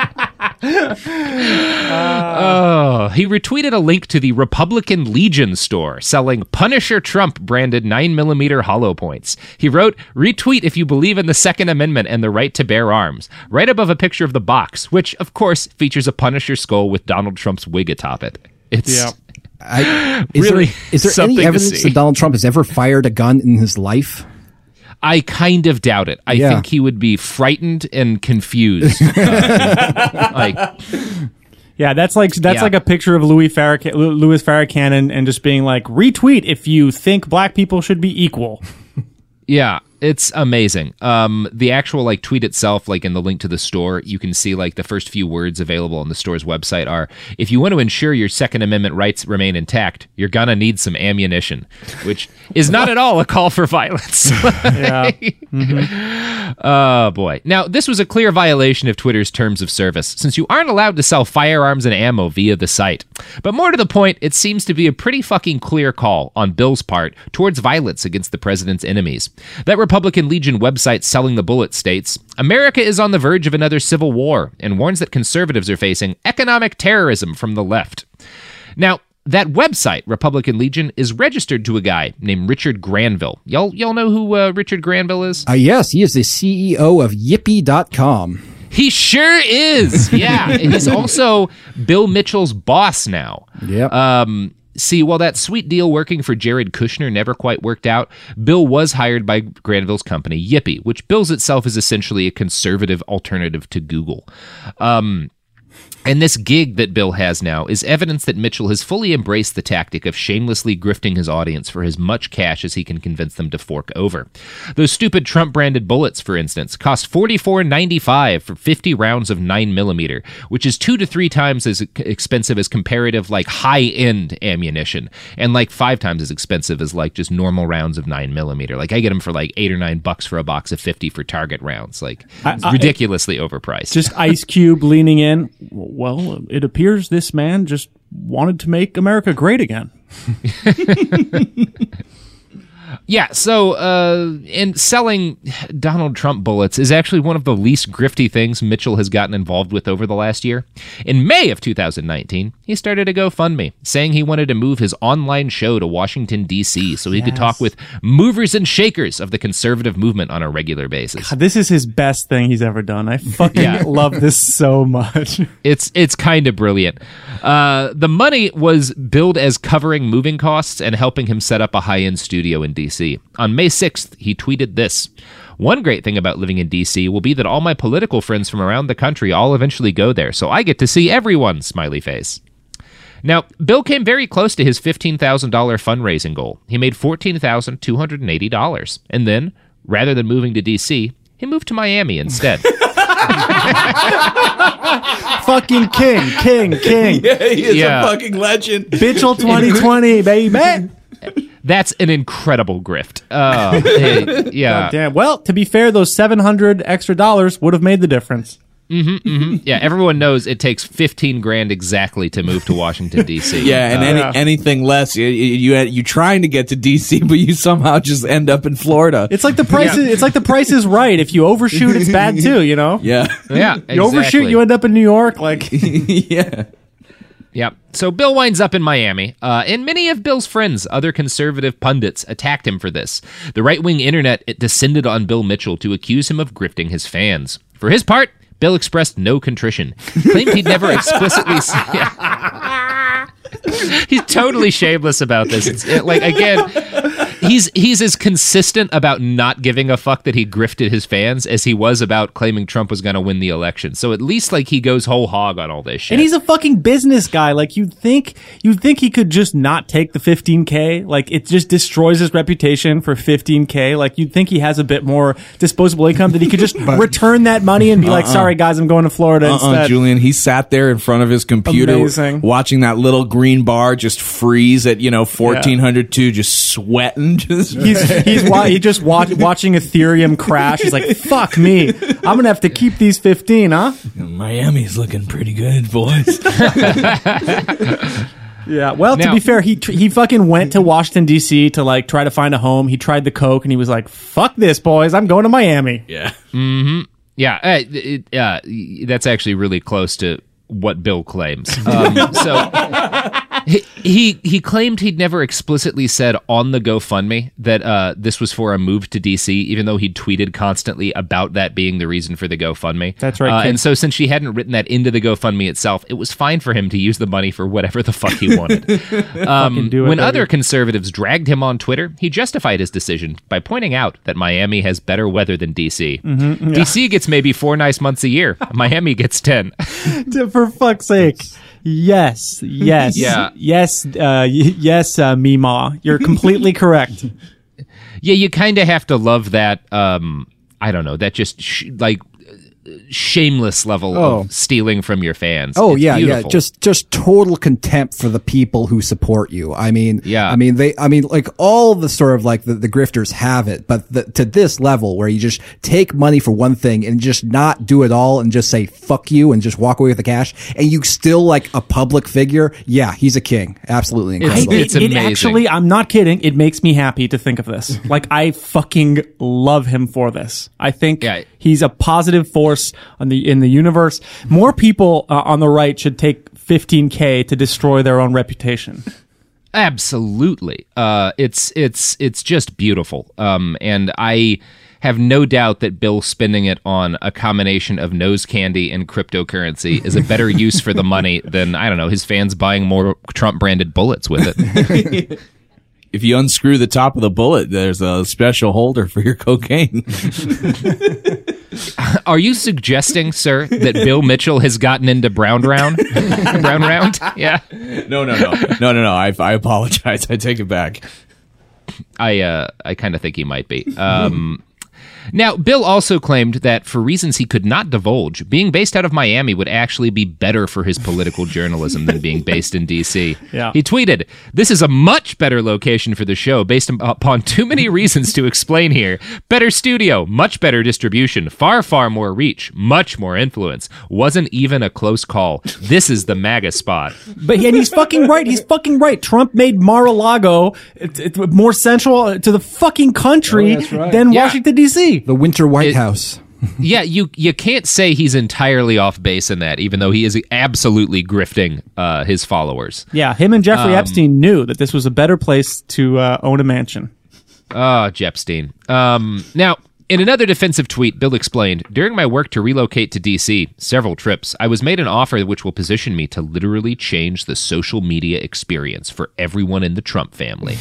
He retweeted a link to the Republican Legion store selling Punisher Trump-branded 9mm hollow points. He wrote, "Retweet if you believe in the Second Amendment and the right to bear arms," right above a picture of the box, which, of course, features a Punisher skull with Donald Trump's wig atop it. It's is there something any evidence to see. that Donald Trump has ever fired a gun in his life? I kind of doubt it. I think he would be frightened and confused. That's like a picture of Louis Farrakhan and just being like, retweet if you think black people should be equal. Yeah, it's amazing. The actual tweet itself, in the link to the store, you can see the first few words available on the store's website are, "If you want to ensure your Second Amendment rights remain intact, you're gonna need some ammunition," which is not at all a call for violence. Yeah. Oh boy. Now, this was a clear violation of Twitter's terms of service, since you aren't allowed to sell firearms and ammo via the site. But more to the point, it seems to be a pretty fucking clear call on Bill's part towards violence against the president's enemies. That Republican Legion website selling the bullet states, "America is on the verge of another civil war," and warns that conservatives are facing economic terrorism from the left. Now, that website, Republican Legion, is registered to a guy named Richard Granville. Y'all know who Richard Granville is? Yes, he is the CEO of Yippee.com. He sure is. Yeah. And he's also Bill Mitchell's boss now. Yeah. See, while that sweet deal working for Jared Kushner never quite worked out, Bill was hired by Granville's company, Yippee, which bills itself as essentially a conservative alternative to Google. And this gig that Bill has now is evidence that Mitchell has fully embraced the tactic of shamelessly grifting his audience for as much cash as he can convince them to fork over. Those stupid Trump-branded bullets, for instance, cost $44.95 for 50 rounds of 9mm, which is 2 to 3 times as expensive as comparative, high-end ammunition, and 5 times as expensive as just normal rounds of 9mm. I get them for $8 or $9 for a box of 50 for Target rounds. Ridiculously overpriced. Just Ice Cube leaning in. Well, it appears this man just wanted to make America great again. Yeah, so in selling Donald Trump bullets is actually one of the least grifty things Mitchell has gotten involved with over the last year. In May of 2019, he started a GoFundMe, saying he wanted to move his online show to Washington, D.C., so he could talk with movers and shakers of the conservative movement on a regular basis. God, this is his best thing he's ever done. I fucking love this so much. It's kind of brilliant. The money was billed as covering moving costs and helping him set up a high-end studio in D.C. On May 6th, he tweeted this. One great thing about living in D.C. will be that all my political friends from around the country all eventually go there, so I get to see everyone, smiley face. Now, Bill came very close to his $15,000 fundraising goal. He made $14,280. And then, rather than moving to D.C., he moved to Miami instead. Fucking king. Yeah, he is a fucking legend. Mitchell 2020, baby. That's an incredible grift. Yeah. God damn. Well, to be fair, those $700 extra would have made the difference. Yeah, everyone knows it takes $15,000 exactly to move to Washington, D.C. Yeah, and anything less, you trying to get to D.C., but you somehow just end up in Florida. It's like the price. It's like the Price is Right. If you overshoot, it's bad too. You know. Yeah. You overshoot, you end up in New York. Like. Yeah. Yeah. So Bill winds up in Miami, and many of Bill's friends, other conservative pundits, attacked him for this. The right-wing internet descended on Bill Mitchell to accuse him of grifting his fans. For his part, Bill expressed no contrition, claimed he'd never explicitly... He's totally shameless about this. He's as consistent about not giving a fuck that he grifted his fans as he was about claiming Trump was going to win the election. So at least he goes whole hog on all this shit. And he's a fucking business guy. Like you'd think he could just not take the $15,000. Like it just destroys his reputation for $15,000. Like you'd think he has a bit more disposable income that he could just return that money and be like, sorry guys, I'm going to Florida instead. Julian, he sat there in front of his computer watching that little green bar just freeze at 1402, just sweating. He's just watching Ethereum crash. He's like, fuck me, I'm gonna have to keep these 15, huh? Miami's looking pretty good, boys. Yeah, well, to be fair, he fucking went to Washington, D.C. to try to find a home. He tried the coke and he was like, fuck this, boys, I'm going to Miami. Yeah. Mm-hmm. Yeah, that's actually really close to what Bill claims. He claimed he'd never explicitly said on the GoFundMe that this was for a move to D.C., even though he'd tweeted constantly about that being the reason for the GoFundMe. That's right. And so since she hadn't written that into the GoFundMe itself, it was fine for him to use the money for whatever the fuck he wanted. When other conservatives dragged him on Twitter, he justified his decision by pointing out that Miami has better weather than D.C. Mm-hmm, yeah. D.C. gets maybe 4 nice months a year. Miami gets 10. For fuck's sake. Yes, Mima. You're completely correct. Yeah, you kind of have to love that, I don't know, that just shameless level of stealing from your fans. Oh, it's beautiful. Just total contempt for the people who support you. I mean, all the sort of the grifters have it, but to this level where you just take money for one thing and just not do it all and just say fuck you and just walk away with the cash, and you still a public figure. Yeah, he's a king. Absolutely incredible. It's amazing. Actually, I'm not kidding. It makes me happy to think of this. I fucking love him for this. I think he's a positive force in the universe. More people on the right should take $15,000 to destroy their own reputation. Absolutely. It's just beautiful. And I have no doubt that Bill spending it on a combination of nose candy and cryptocurrency is a better use for the money than, I don't know, his fans buying more Trump-branded bullets with it. If you unscrew the top of the bullet, there's a special holder for your cocaine. Are you suggesting, sir, that Bill Mitchell has gotten into Brown Round? Brown Round? Yeah. No. I apologize. I take it back. I kind of think he might be. Now, Bill also claimed that for reasons he could not divulge, being based out of Miami would actually be better for his political journalism than being based in D.C. Yeah. He tweeted, "This is a much better location for the show based upon too many reasons to explain here. Better studio, much better distribution, far, far more reach, much more influence. Wasn't even a close call. This is the MAGA spot." But he's fucking right. He's fucking right. Trump made Mar-a-Lago more central to the fucking country than Washington, D.C. The Winter White House. Yeah, you can't say he's entirely off base in that, even though he is absolutely grifting his followers. Yeah, him and Jeffrey Epstein knew that this was a better place to own a mansion. Oh, Jepstein. Now, in another defensive tweet, Bill explained, "During my work to relocate to D.C., several trips, I was made an offer which will position me to literally change the social media experience for everyone in the Trump family."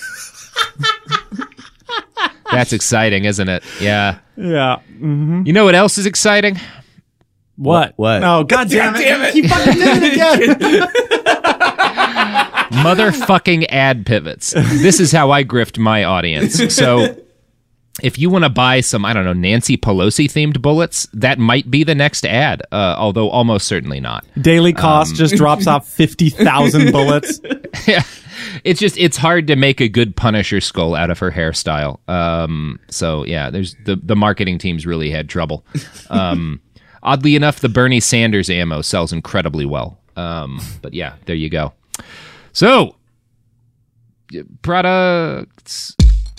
That's exciting, isn't it? Yeah. Yeah. Mm-hmm. You know what else is exciting? What? Oh, God damn it. He fucking did it again. Motherfucking ad pivots. This is how I grift my audience. So if you want to buy some, I don't know, Nancy Pelosi-themed bullets, that might be the next ad, although almost certainly not. Daily Cost just drops off 50,000 bullets. Yeah. It's hard to make a good Punisher skull out of her hairstyle. So yeah, there's the marketing teams really had trouble. Oddly enough, the Bernie Sanders ammo sells incredibly well. But yeah, there you go. So, products.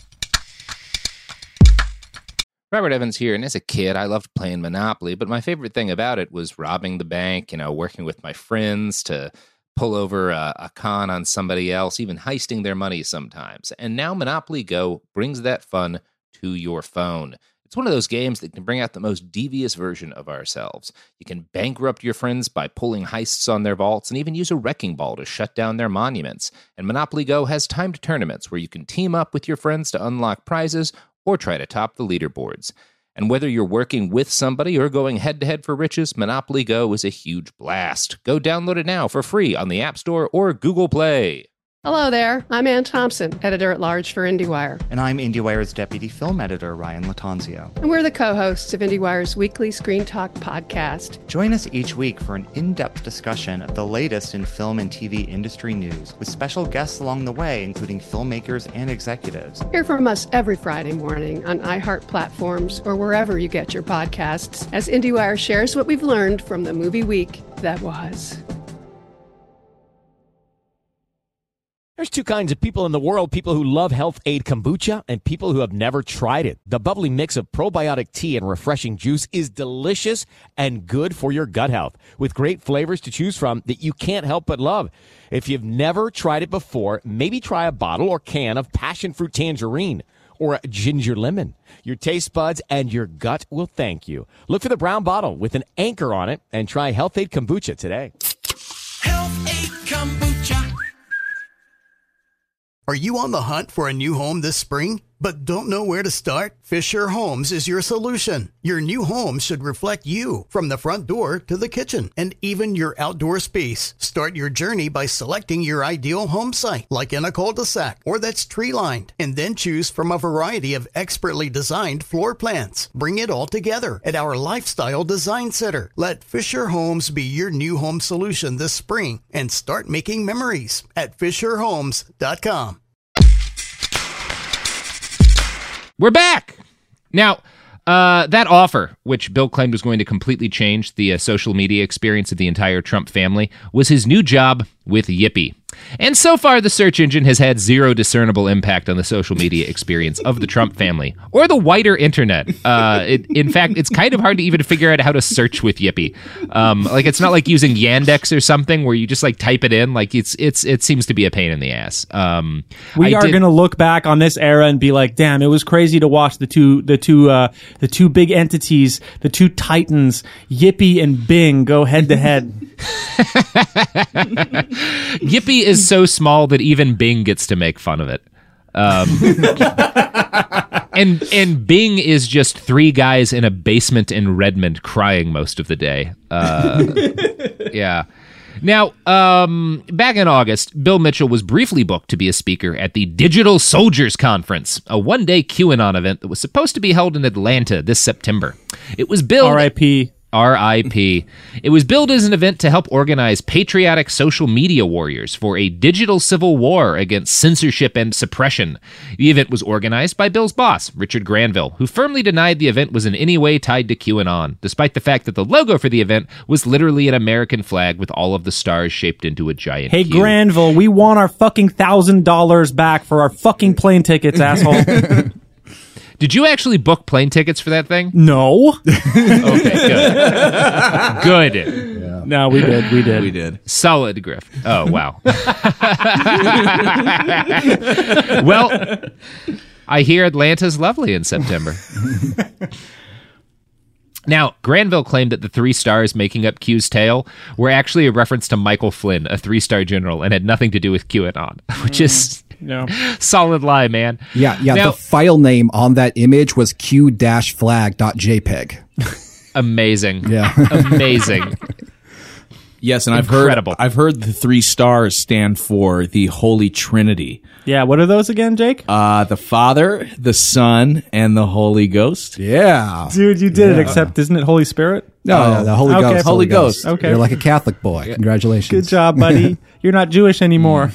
Robert Evans here, and as a kid, I loved playing Monopoly, but my favorite thing about it was robbing the bank, working with my friends to pull over a con on somebody else, even heisting their money sometimes. And now Monopoly Go brings that fun to your phone. It's one of those games that can bring out the most devious version of ourselves. You can bankrupt your friends by pulling heists on their vaults and even use a wrecking ball to shut down their monuments. And Monopoly Go has timed tournaments where you can team up with your friends to unlock prizes or try to top the leaderboards. And whether you're working with somebody or going head-to-head for riches, Monopoly Go is a huge blast. Go download it now for free on the App Store or Google Play. Hello there. I'm Ann Thompson, editor-at-large for IndieWire. And I'm IndieWire's deputy film editor, Ryan Latanzio. And we're the co-hosts of IndieWire's weekly Screen Talk podcast. Join us each week for an in-depth discussion of the latest in film and TV industry news, with special guests along the way, including filmmakers and executives. Hear from us every Friday morning on iHeart platforms or wherever you get your podcasts, as IndieWire shares what we've learned from the movie week that was. There's two kinds of people in the world, people who love Health Aid Kombucha and people who have never tried it. The bubbly mix of probiotic tea and refreshing juice is delicious and good for your gut health, with great flavors to choose from that you can't help but love. If you've never tried it before, maybe try a bottle or can of passion fruit tangerine or a ginger lemon. Your taste buds and your gut will thank you. Look for the brown bottle with an anchor on it and try Health Aid Kombucha today. Health Aid Kombucha. Are you on the hunt for a new home this spring, but don't know where to start? Fisher Homes is your solution. Your new home should reflect you, from the front door to the kitchen, and even your outdoor space. Start your journey by selecting your ideal home site, like in a cul-de-sac or that's tree-lined, and then choose from a variety of expertly designed floor plans. Bring it all together at our Lifestyle Design Center. Let Fisher Homes be your new home solution this spring, and start making memories at FisherHomes.com. We're back! Now, that offer, which Bill claimed was going to completely change the social media experience of the entire Trump family, was his new job with Yippee. And so far, the search engine has had zero discernible impact on the social media experience of the Trump family, or the wider internet. In fact, it's kind of hard to even figure out how to search with Yippee. It's not like using Yandex or something where you just type it in. It seems to be a pain in the ass. We are going to look back on this era and be like, damn, it was crazy to watch the two big entities, the two titans, Yippee and Bing, go head to head. Yippee is so small that even Bing gets to make fun of it. And Bing is just three guys in a basement in Redmond crying most of the day. Yeah. Now, back in August, Bill Mitchell was briefly booked to be a speaker at the Digital Soldiers Conference, a one-day QAnon event that was supposed to be held in Atlanta this September. It was billed... R.I.P. R.I.P. It was billed as an event to help organize patriotic social media warriors for a digital civil war against censorship and suppression. The event was organized by Bill's boss, Richard Granville, who firmly denied the event was in any way tied to QAnon, despite the fact that the logo for the event was literally an American flag with all of the stars shaped into a giant Hey, Q. Granville, we want our fucking $1,000 back for our fucking plane tickets, asshole. Did you actually book plane tickets for that thing? No. Okay, good. Good. Yeah. No, we did. Solid, Griff. Oh, wow. Well, I hear Atlanta's lovely in September. Now, Granville claimed that the 3 stars making up Q's tail were actually a reference to Michael Flynn, a 3-star general, and had nothing to do with QAnon, which is... No. Solid lie, man. Yeah. Now, the file name on that image was q-flag.jpg. Amazing. Yeah. Amazing. Yes, and Incredible. I've heard the 3 stars stand for the Holy Trinity. Yeah, what are those again, Jake? The Father, the Son, and the Holy Ghost. Yeah. Dude, you did it, except isn't it Holy Spirit? No, the Holy Ghost. Holy Ghost. Okay. You're like a Catholic boy. Congratulations. Good job, buddy. You're not Jewish anymore.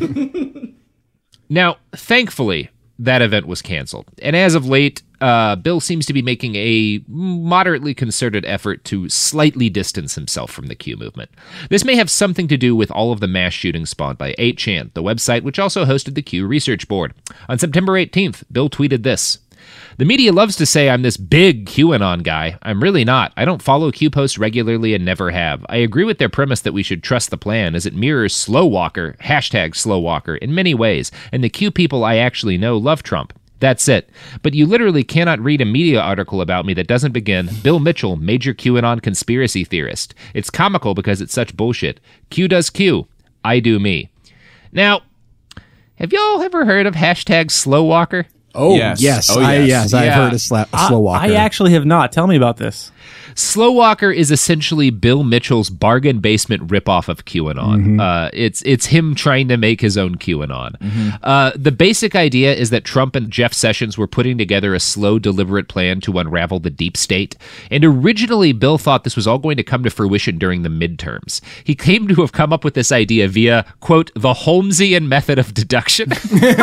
Now, thankfully, that event was canceled. And as of late, Bill seems to be making a moderately concerted effort to slightly distance himself from the Q movement. This may have something to do with all of the mass shootings spawned by 8chan, the website which also hosted the Q Research Board. On September 18th, Bill tweeted this. The media loves to say I'm this big QAnon guy. I'm really not. I don't follow Q posts regularly and never have. I agree with their premise that we should trust the plan as it mirrors Slowwalker, #Slowwalker, in many ways, and the Q people I actually know love Trump. That's it. But you literally cannot read a media article about me that doesn't begin, Bill Mitchell, major QAnon conspiracy theorist. It's comical because it's such bullshit. Q does Q. I do me. Now, have y'all ever heard of #Slowwalker? Oh, yes. I've heard of Slowwalker. I actually have not. Tell me about this. Slowwalker is essentially Bill Mitchell's bargain basement ripoff of QAnon. Mm-hmm. It's him trying to make his own QAnon. Mm-hmm. The basic idea is that Trump and Jeff Sessions were putting together a slow, deliberate plan to unravel the deep state. And originally, Bill thought this was all going to come to fruition during the midterms. He claimed to have come up with this idea via, quote, the Holmesian method of deduction.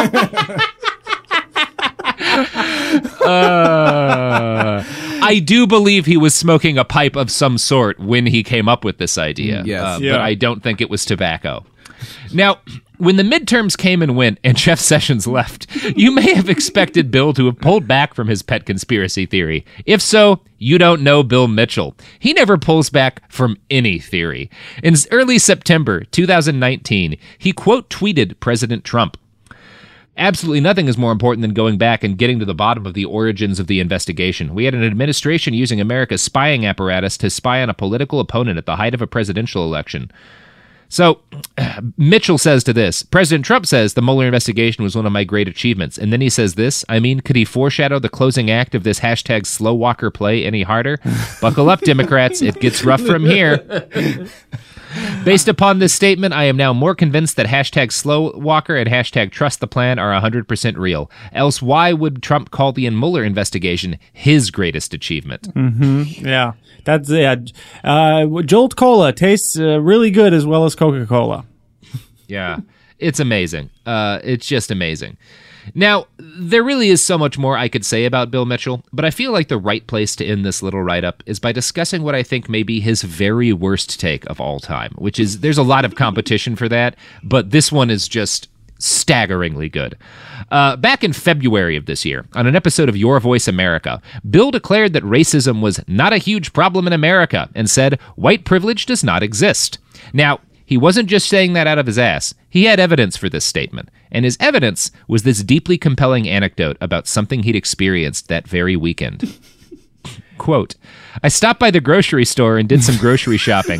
I do believe he was smoking a pipe of some sort when he came up with this idea. But I don't think it was tobacco. Now, when the midterms came and went and Jeff Sessions left, you may have expected Bill to have pulled back from his pet conspiracy theory. If so, you don't know Bill Mitchell. He never pulls back from any theory. In early September 2019, he quote tweeted President Trump. Absolutely nothing is more important than going back and getting to the bottom of the origins of the investigation. We had an administration using America's spying apparatus to spy on a political opponent at the height of a presidential election. So, Mitchell says to this, President Trump says the Mueller investigation was one of my great achievements. And then he says this, I mean, could he foreshadow the closing act of this #Slowwalker play any harder? Buckle up, Democrats. It gets rough from here. Based upon this statement, I am now more convinced that #Slowwalker and #Trust the Plan are 100% real. Else, why would Trump call the Mueller investigation his greatest achievement? Yeah, that's Jolt Cola tastes really good as well as Coca-Cola. Yeah, it's amazing. It's just amazing. Now, there really is so much more I could say about Bill Mitchell, but I feel like the right place to end this little write-up is by discussing what I think may be his very worst take of all time, which is there's a lot of competition for that, but this one is just staggeringly good. Back in February of this year, on an episode of Your Voice America, Bill declared that racism was not a huge problem in America and said, white privilege does not exist. Now, he wasn't just saying that out of his ass. He had evidence for this statement, and his evidence was this deeply compelling anecdote about something he'd experienced that very weekend. Quote, I stopped by the grocery store and did some grocery shopping.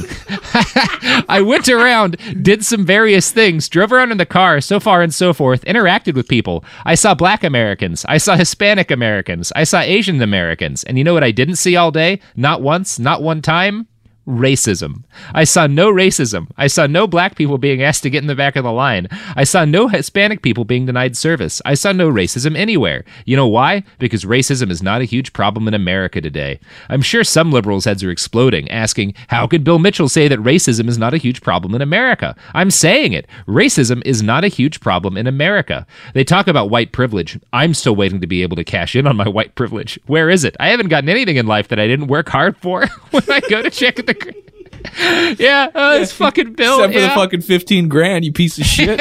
I went around, did some various things, drove around in the car, so far and so forth, interacted with people. I saw Black Americans. I saw Hispanic Americans. I saw Asian Americans. And you know what I didn't see all day? Not once, not one time? racism. I saw no racism. I saw no black people being asked to get in the back of the line. I saw no Hispanic people being denied service. I saw no racism anywhere. You know why? Because racism is not a huge problem in America today. I'm sure some liberals' heads are exploding, asking, how could Bill Mitchell say that racism is not a huge problem in America? I'm saying it. Racism is not a huge problem in America. They talk about white privilege. I'm still waiting to be able to cash in on my white privilege. Where is it? I haven't gotten anything in life that I didn't work hard for when I go to check the yeah, it's fucking Bill. Except for the fucking $15,000, you piece of shit.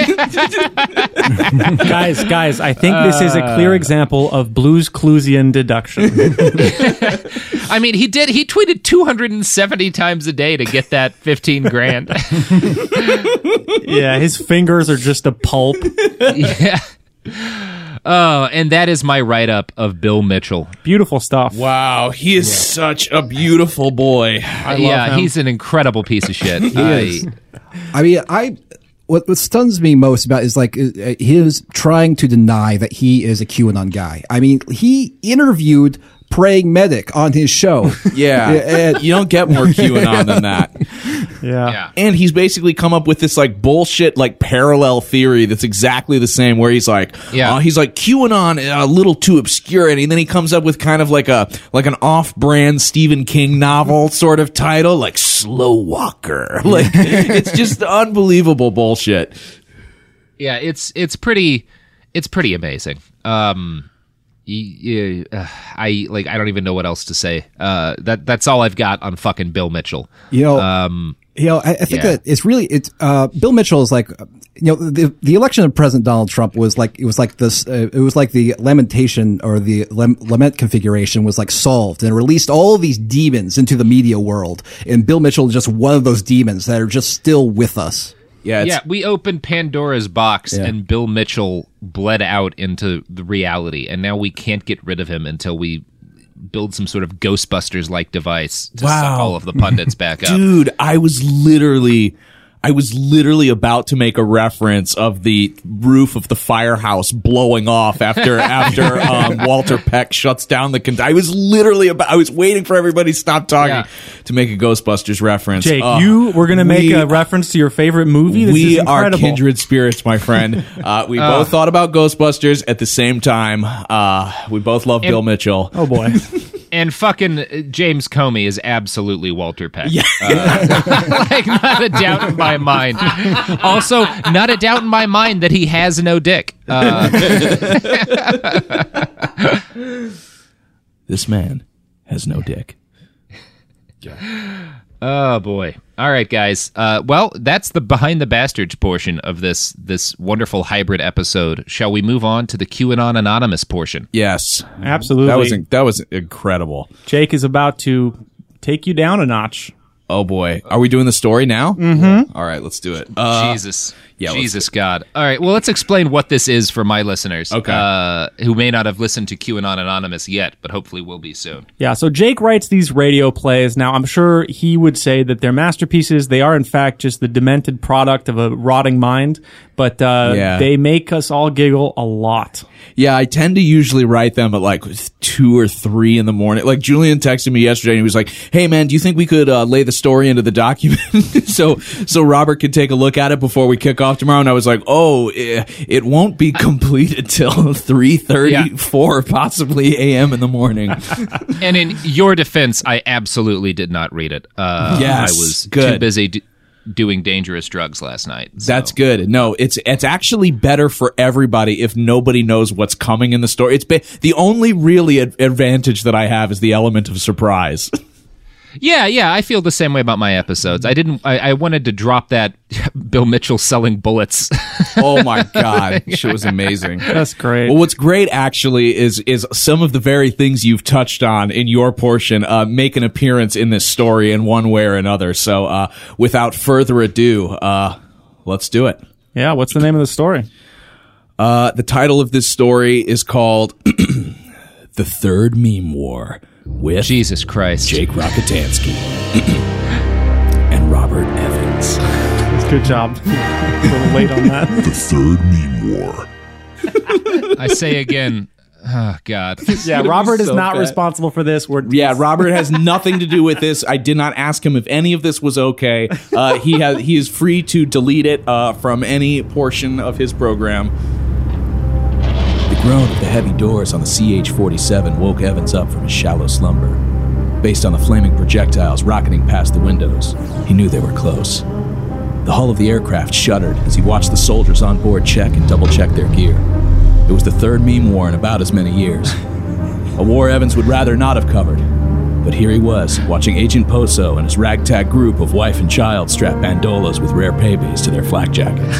guys, I think this is a clear example of Blues Cluesian deduction. I mean, he tweeted 270 times a day to get that $15,000. Yeah, his fingers are just a pulp. Yeah. Oh, and that is my write-up of Bill Mitchell. Beautiful stuff. Wow, he is such a beautiful boy. I love him. He's an incredible piece of shit. What stuns me most about is like his trying to deny that he is a QAnon guy. I mean, he interviewed Praying Medic on his show. Yeah, you don't get more QAnon than that. Yeah. And he's basically come up with this like bullshit like parallel theory that's exactly the same, where he's like, he's like QAnon a little too obscure, and then he comes up with kind of like an off-brand Stephen King novel sort of title, like Slow Walker. Like it's just unbelievable bullshit. Yeah, it's pretty amazing. I don't even know what else to say. That's all I've got on fucking Bill Mitchell. I think that it's Bill Mitchell is like, the election of President Donald Trump was like, it was like the lamentation or the lament configuration was like solved and released all these demons into the media world. And Bill Mitchell is just one of those demons that are just still with us. Yeah, we opened Pandora's box and Bill Mitchell bled out into the reality, and now we can't get rid of him until we build some sort of Ghostbusters-like device to suck all of the pundits back up. Dude, I was literally about to make a reference of the roof of the firehouse blowing off after Walter Peck shuts down the I was waiting for everybody to stop talking to make a Ghostbusters reference. Jake, we're going to make a reference to your favorite movie? We are kindred spirits, my friend. We both thought about Ghostbusters at the same time. We both love Bill Mitchell. Oh, boy. And fucking James Comey is absolutely Walter Peck. Yeah. Like, not a doubt in my mind. Also, not a doubt in my mind that he has no dick. This man has no dick. Oh, boy. All right, guys. Well, that's the Behind the Bastards portion of this wonderful hybrid episode. Shall we move on to the QAnon Anonymous portion? Yes. Absolutely. That was incredible. Jake is about to take you down a notch. Oh, boy. Are we doing the story now? Mm-hmm. All right, let's do it. Jesus. Yeah, Jesus God. All right, well, let's explain what this is for my listeners, who may not have listened to QAnon Anonymous yet, but hopefully will be soon. Yeah, so Jake writes these radio plays. Now, I'm sure he would say that they're masterpieces. They are, in fact, just the demented product of a rotting mind, but they make us all giggle a lot. Yeah, I tend to usually write them at like 2 or 3 in the morning. Like Julian texted me yesterday and he was like, "Hey man, do you think we could lay the story into the document so Robert could take a look at it before we kick off tomorrow?" And I was like, "Oh, it won't be completed till 3:30, 4 possibly a.m. in the morning." And in your defense, I absolutely did not read it. Yes, I was too busy doing dangerous drugs last night. So. That's good. No, it's actually better for everybody if nobody knows what's coming in the story. It's the only really advantage that I have is the element of surprise. Yeah, I feel the same way about my episodes. I wanted to drop that Bill Mitchell selling bullets. Oh my God. Shit was amazing. That's great. Well, what's great actually is some of the very things you've touched on in your portion make an appearance in this story in one way or another. So without further ado, let's do it. Yeah, what's the name of the story? The title of this story is called The Third Meme War. With Jesus Christ, Jake Rockatansky and Robert Evans. Good job. A little late on that. The Third Meme War. I say again, Oh, God. Yeah, Robert is not responsible for this. Robert has nothing to do with this. I did not ask him if any of this was okay. He is free to delete it from any portion of his program. The groan of the heavy doors on the CH-47 woke Evans up from his shallow slumber. Based on the flaming projectiles rocketing past the windows, he knew they were close. The hull of the aircraft shuddered as he watched the soldiers on board check and double-check their gear. It was the third meme war in about as many years. A war Evans would rather not have covered. But here he was, watching Agent Poso and his ragtag group of wife and child strap bandolas with rare paybays to their flak jackets.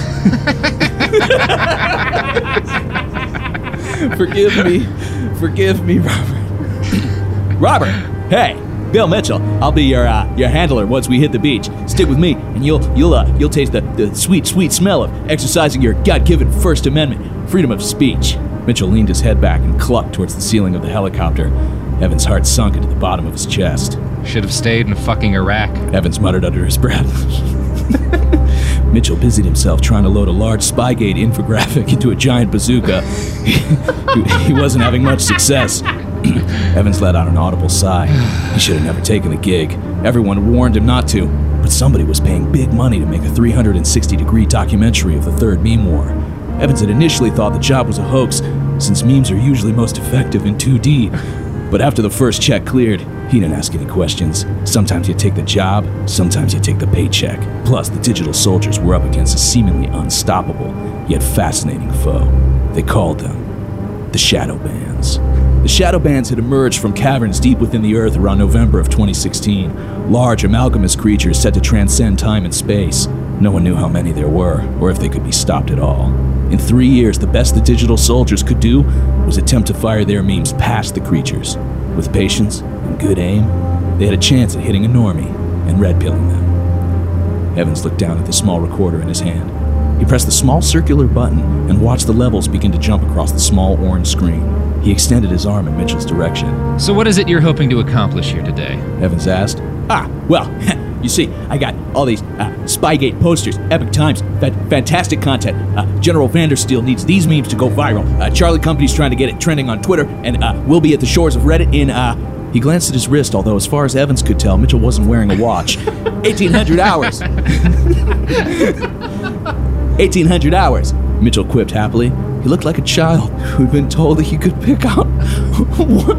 Forgive me, Robert. Robert, hey, Bill Mitchell. I'll be your handler once we hit the beach. Stick with me, and you'll taste the sweet, sweet smell of exercising your God-given First Amendment freedom of speech. Mitchell leaned his head back and clucked towards the ceiling of the helicopter. Evans' heart sunk into the bottom of his chest. Should have stayed in fucking Iraq. Evans muttered under his breath. Mitchell busied himself trying to load a large Spygate infographic into a giant bazooka. He wasn't having much success. Evans let out an audible sigh. He should have never taken the gig. Everyone warned him not to, but somebody was paying big money to make a 360-degree documentary of the Third Meme War. Evans had initially thought the job was a hoax, since memes are usually most effective in 2D. But after the first check cleared, he didn't ask any questions. Sometimes you take the job, sometimes you take the paycheck. Plus, the digital soldiers were up against a seemingly unstoppable, yet fascinating foe. They called them the Shadow Bands. The Shadow Bands had emerged from caverns deep within the Earth around November of 2016. Large, amalgamous creatures set to transcend time and space. No one knew how many there were, or if they could be stopped at all. In 3 years, the best the digital soldiers could do was attempt to fire their memes past the creatures. With patience and good aim, they had a chance at hitting a normie and red-pilling them. Evans looked down at the small recorder in his hand. He pressed the small circular button and watched the levels begin to jump across the small orange screen. He extended his arm in Mitchell's direction. So what is it you're hoping to accomplish here today? Evans asked. Well, you see, I got all these Spygate posters, Epic Times, fantastic content. General Vandersteel needs these memes to go viral. Charlie Company's trying to get it trending on Twitter, and we'll be at the shores of Reddit in... He glanced at his wrist, although as far as Evans could tell, Mitchell wasn't wearing a watch. 1,800 hours. 1,800 hours, Mitchell quipped happily. He looked like a child who'd been told that he could pick out one...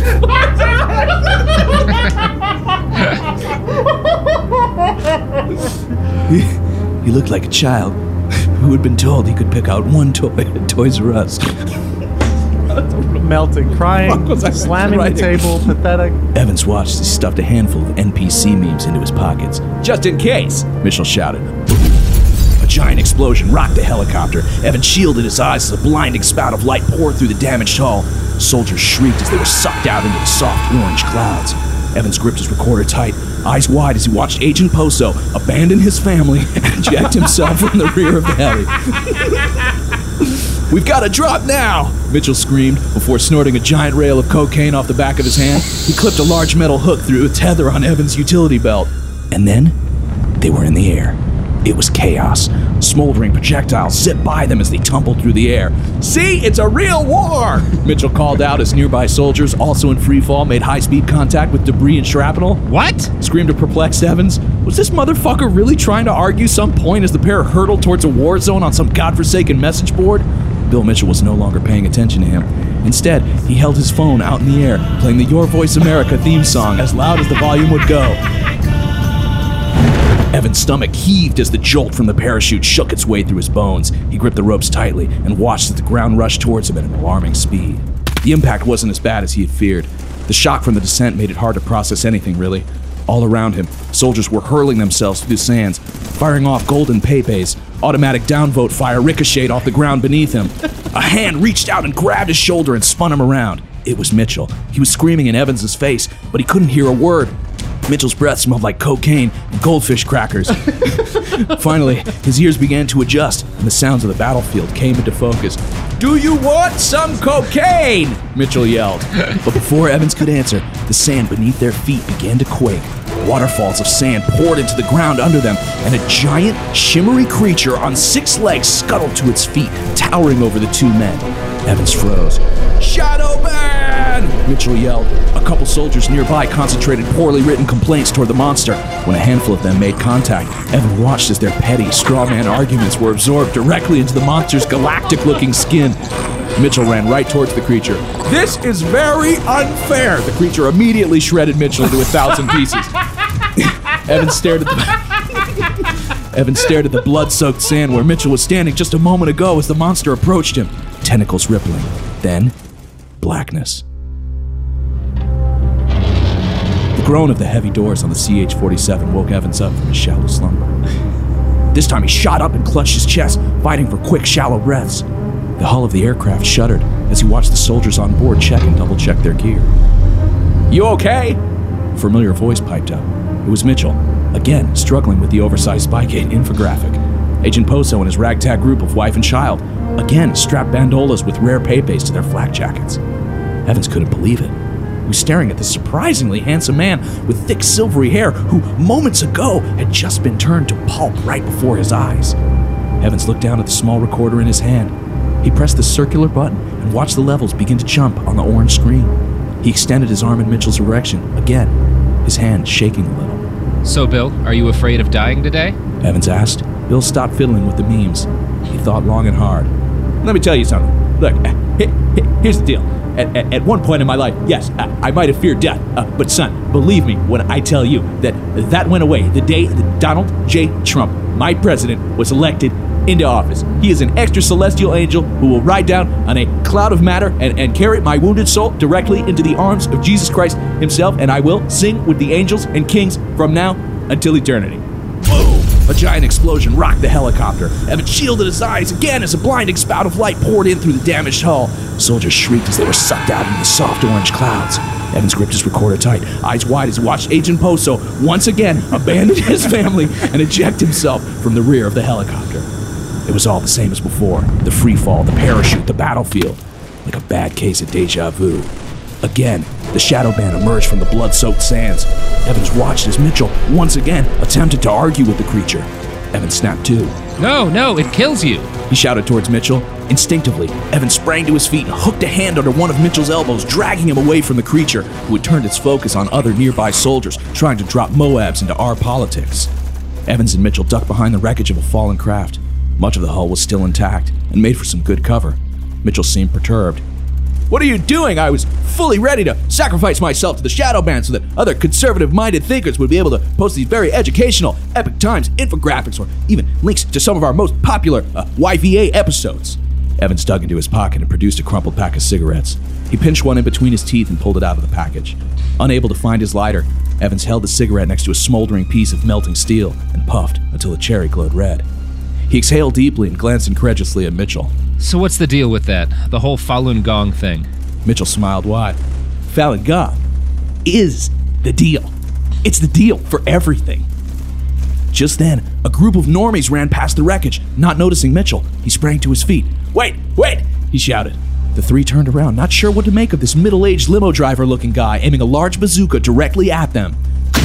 He looked like a child who had been told he could pick out one toy at Toys R Us. Melting, crying, slamming the table, pathetic. Evans watched as he stuffed a handful of NPC memes into his pockets. Just in case, Mitchell shouted. A giant explosion rocked the helicopter. Evans shielded his eyes as a blinding spout of light poured through the damaged hull. Soldiers shrieked as they were sucked out into the soft orange clouds. Evans gripped his recorder tight, eyes wide as he watched Agent Poso abandon his family and eject himself from the rear of the heli. "We've got to drop now!" Mitchell screamed before snorting a giant rail of cocaine off the back of his hand. He clipped a large metal hook through a tether on Evans' utility belt. And then, they were in the air. It was chaos. Smoldering projectiles zipped by them as they tumbled through the air. "See, it's a real war!" Mitchell called out as nearby soldiers, also in freefall, made high-speed contact with debris and shrapnel. "What?" screamed a perplexed Evans. Was this motherfucker really trying to argue some point as the pair hurtled towards a war zone on some godforsaken message board? Bill Mitchell was no longer paying attention to him. Instead, he held his phone out in the air, playing the Your Voice America theme song as loud as the volume would go. Evan's stomach heaved as the jolt from the parachute shook its way through his bones. He gripped the ropes tightly and watched as the ground rushed towards him at an alarming speed. The impact wasn't as bad as he had feared. The shock from the descent made it hard to process anything, really. All around him, soldiers were hurling themselves through the sands, firing off golden pepes. Automatic downvote fire ricocheted off the ground beneath him. A hand reached out and grabbed his shoulder and spun him around. It was Mitchell. He was screaming in Evans' face, but he couldn't hear a word. Mitchell's breath smelled like cocaine and goldfish crackers. Finally, his ears began to adjust, and the sounds of the battlefield came into focus. "Do you want some cocaine?" Mitchell yelled. But before Evans could answer, the sand beneath their feet began to quake. Waterfalls of sand poured into the ground under them, and a giant, shimmery creature on 6 legs scuttled to its feet, towering over the two men. Evans froze. Shadow Man! Mitchell yelled. A couple soldiers nearby concentrated poorly written complaints toward the monster. When a handful of them made contact, Evan watched as their petty, straw-man arguments were absorbed directly into the monster's galactic-looking skin. Mitchell ran right towards the creature. This is very unfair! The creature immediately shredded Mitchell into 1,000 pieces. Evan stared at the blood-soaked sand where Mitchell was standing just a moment ago as the monster approached him, tentacles rippling. Then, blackness. The groan of the heavy doors on the CH-47 woke Evans up from his shallow slumber. This time he shot up and clutched his chest, fighting for quick, shallow breaths. The hull of the aircraft shuddered as he watched the soldiers on board check and double-check their gear. "You okay?" A familiar voice piped up. It was Mitchell, again struggling with the oversized Spygate infographic. Agent Poso and his ragtag group of wife and child again strapped bandolas with rare pepes to their flak jackets. Evans couldn't believe it. He was staring at this surprisingly handsome man with thick silvery hair who moments ago had just been turned to pulp right before his eyes. Evans looked down at the small recorder in his hand. He pressed the circular button and watched the levels begin to jump on the orange screen. He extended his arm in Mitchell's direction, again, his hand shaking a little. "So, Bill, are you afraid of dying today?" Evans asked. Bill stopped fiddling with the memes. He thought long and hard. "Let me tell you something. Look, here's the deal. At one point in my life, yes, I might have feared death. But son, believe me when I tell you that went away the day that Donald J. Trump, my president, was elected into office. He is an extra celestial angel who will ride down on a cloud of matter and carry my wounded soul directly into the arms of Jesus Christ himself, and I will sing with the angels and kings from now until eternity." Boom! A giant explosion rocked the helicopter. Evans shielded his eyes again as a blinding spout of light poured in through the damaged hull. Soldiers shrieked as they were sucked out into the soft orange clouds. Evans gripped his recorder tight, eyes wide as he watched Agent Poso once again abandon his family and eject himself from the rear of the helicopter. It was all the same as before. The free fall, the parachute, the battlefield. Like a bad case of deja vu. Again, the shadow band emerged from the blood-soaked sands. Evans watched as Mitchell, once again, attempted to argue with the creature. Evans snapped to. No, it kills you!" He shouted towards Mitchell. Instinctively, Evans sprang to his feet and hooked a hand under one of Mitchell's elbows, dragging him away from the creature, who had turned its focus on other nearby soldiers, trying to drop Moabs into our politics. Evans and Mitchell ducked behind the wreckage of a fallen craft. Much of the hull was still intact and made for some good cover. Mitchell seemed perturbed. "What are you doing? I was fully ready to sacrifice myself to the Shadow Band so that other conservative-minded thinkers would be able to post these very educational Epic Times infographics or even links to some of our most popular YVA episodes." Evans dug into his pocket and produced a crumpled pack of cigarettes. He pinched one in between his teeth and pulled it out of the package. Unable to find his lighter, Evans held the cigarette next to a smoldering piece of melting steel and puffed until the cherry glowed red. He exhaled deeply and glanced incredulously at Mitchell. "So what's the deal with that? The whole Falun Gong thing?" Mitchell smiled wide. Falun Gong is the deal. It's the deal for everything. Just then, a group of normies ran past the wreckage. Not noticing Mitchell, he sprang to his feet. Wait! He shouted. The three turned around, not sure what to make of this middle-aged limo driver-looking guy aiming a large bazooka directly at them.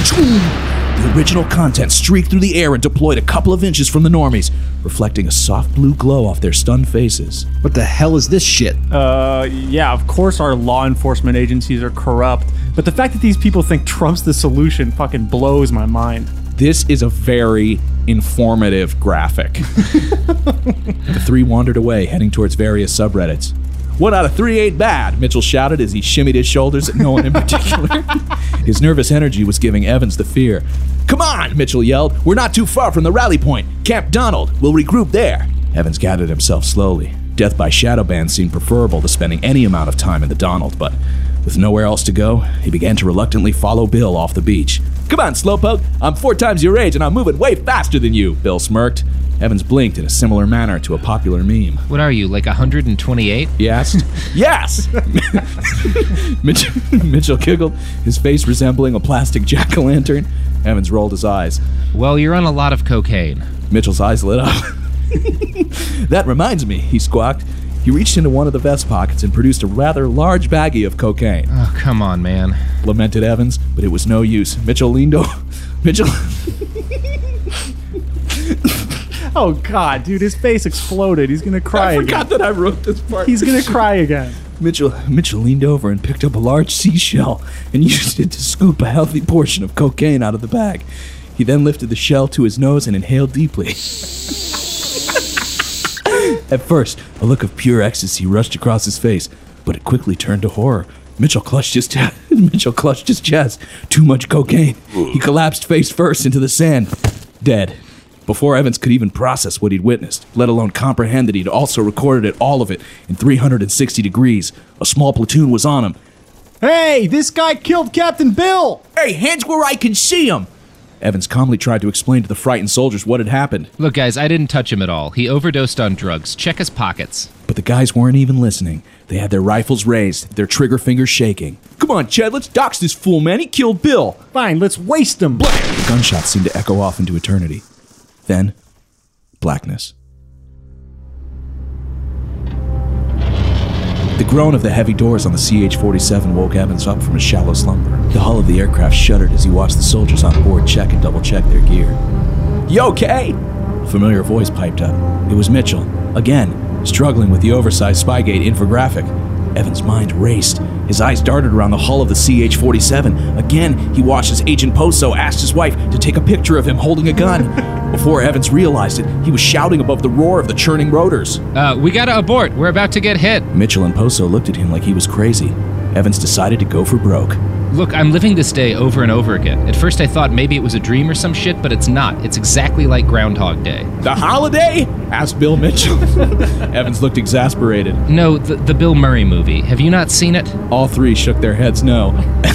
The original content streaked through the air and deployed a couple of inches from the normies, reflecting a soft blue glow off their stunned faces. What the hell is this shit? Yeah, of course our law enforcement agencies are corrupt, but the fact that these people think Trump's the solution fucking blows my mind. This is a very informative graphic. The three wandered away, heading towards various subreddits. 1 out of 3 ain't bad, Mitchell shouted as he shimmied his shoulders at no one in particular. His nervous energy was giving Evans the fear. Come on, Mitchell yelled. We're not too far from the rally point. Camp Donald. We'll regroup there. Evans gathered himself slowly. Death by shadow ban seemed preferable to spending any amount of time in the Donald, but with nowhere else to go, he began to reluctantly follow Bill off the beach. Come on, slowpoke. I'm 4 times your age and I'm moving way faster than you, Bill smirked. Evans blinked in a similar manner to a popular meme. What are you, like 128? He asked. Yes! Mitchell giggled, his face resembling a plastic jack-o'-lantern. Evans rolled his eyes. Well, you're on a lot of cocaine. Mitchell's eyes lit up. That reminds me, he squawked. He reached into one of the vest pockets and produced a rather large baggie of cocaine. Oh, come on, man. Lamented Evans, but it was no use. Mitchell leaned over. Mitchell... Oh, God, dude, his face exploded. He's going to cry again. I forgot that I wrote this part. He's going to cry again. Mitchell leaned over and picked up a large seashell and used it to scoop a healthy portion of cocaine out of the bag. He then lifted the shell to his nose and inhaled deeply. At first, a look of pure ecstasy rushed across his face, but it quickly turned to horror. Mitchell clutched his chest. Too much cocaine. He collapsed face first into the sand, dead. Before Evans could even process what he'd witnessed, let alone comprehend that he'd also recorded it, all of it, in 360 degrees. A small platoon was on him. Hey, this guy killed Captain Bill! Hey, hands where I can see him! Evans calmly tried to explain to the frightened soldiers what had happened. Look, guys, I didn't touch him at all. He overdosed on drugs. Check his pockets. But the guys weren't even listening. They had their rifles raised, their trigger fingers shaking. Come on, Chad, let's dox this fool, man. He killed Bill. Fine, let's waste him. The gunshots seemed to echo off into eternity. Then, blackness. The groan of the heavy doors on the CH-47 woke Evans up from his shallow slumber. The hull of the aircraft shuddered as he watched the soldiers on board check and double-check their gear. You okay? A familiar voice piped up. It was Mitchell, again, struggling with the oversized Spygate infographic. Evans' mind raced. His eyes darted around the hull of the CH-47. Again, he watched as Agent Poso asked his wife to take a picture of him holding a gun. Before Evans realized it, he was shouting above the roar of the churning rotors. We gotta abort. We're about to get hit. Mitchell and Poso looked at him like he was crazy. Evans decided to go for broke. Look, I'm living this day over and over again. At first I thought maybe it was a dream or some shit, but it's not. It's exactly like Groundhog Day. The holiday? Asked Bill Mitchell. Evans looked exasperated. No, the Bill Murray movie. Have you not seen it? All three shook their heads no.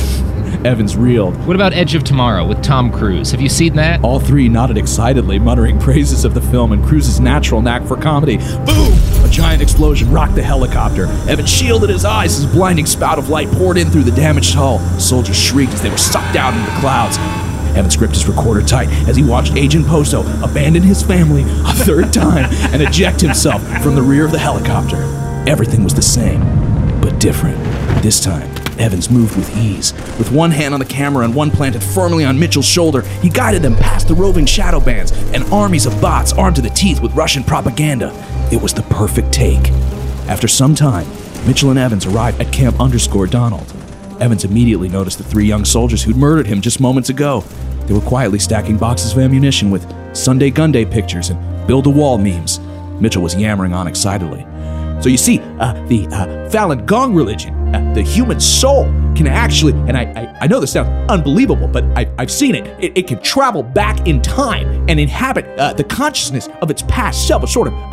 Evans reeled. What about Edge of Tomorrow with Tom Cruise? Have you seen that? All three nodded excitedly, muttering praises of the film and Cruise's natural knack for comedy. Boom! A giant explosion rocked the helicopter. Evans shielded his eyes as a blinding spout of light poured in through the damaged hull. Soldiers shrieked as they were sucked down into the clouds. Evans gripped his recorder tight as he watched Agent Poso abandon his family a third time and eject himself from the rear of the helicopter. Everything was the same, but different. This time, Evans moved with ease. With one hand on the camera and one planted firmly on Mitchell's shoulder, he guided them past the roving shadow bands and armies of bots armed to the teeth with Russian propaganda. It was the perfect take. After some time, Mitchell and Evans arrived at Camp _Donald. Evans immediately noticed the three young soldiers who'd murdered him just moments ago. They were quietly stacking boxes of ammunition with Sunday Gunday pictures and build-a-wall memes. Mitchell was yammering on excitedly. So you see, the Falun Gong religion, the human soul can actually, and I know this sounds unbelievable, but I've seen it. It can travel back in time and inhabit the consciousness of its past self, a sort of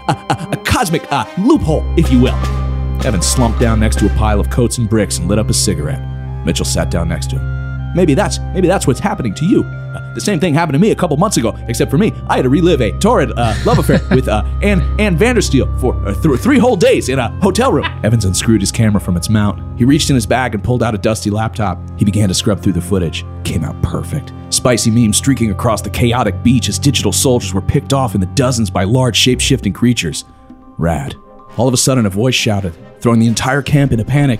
a cosmic loophole, if you will. Evans slumped down next to a pile of coats and bricks and lit up a cigarette. Mitchell sat down next to him. Maybe that's what's happening to you. The same thing happened to me a couple months ago, except for me, I had to relive a torrid love affair with Ann Vandersteel for 3 whole days in a hotel room. Evans unscrewed his camera from its mount. He reached in his bag and pulled out a dusty laptop. He began to scrub through the footage. Came out perfect. Spicy memes streaking across the chaotic beach as digital soldiers were picked off in the dozens by large shape-shifting creatures. Rad. All of a sudden, a voice shouted, throwing the entire camp into panic.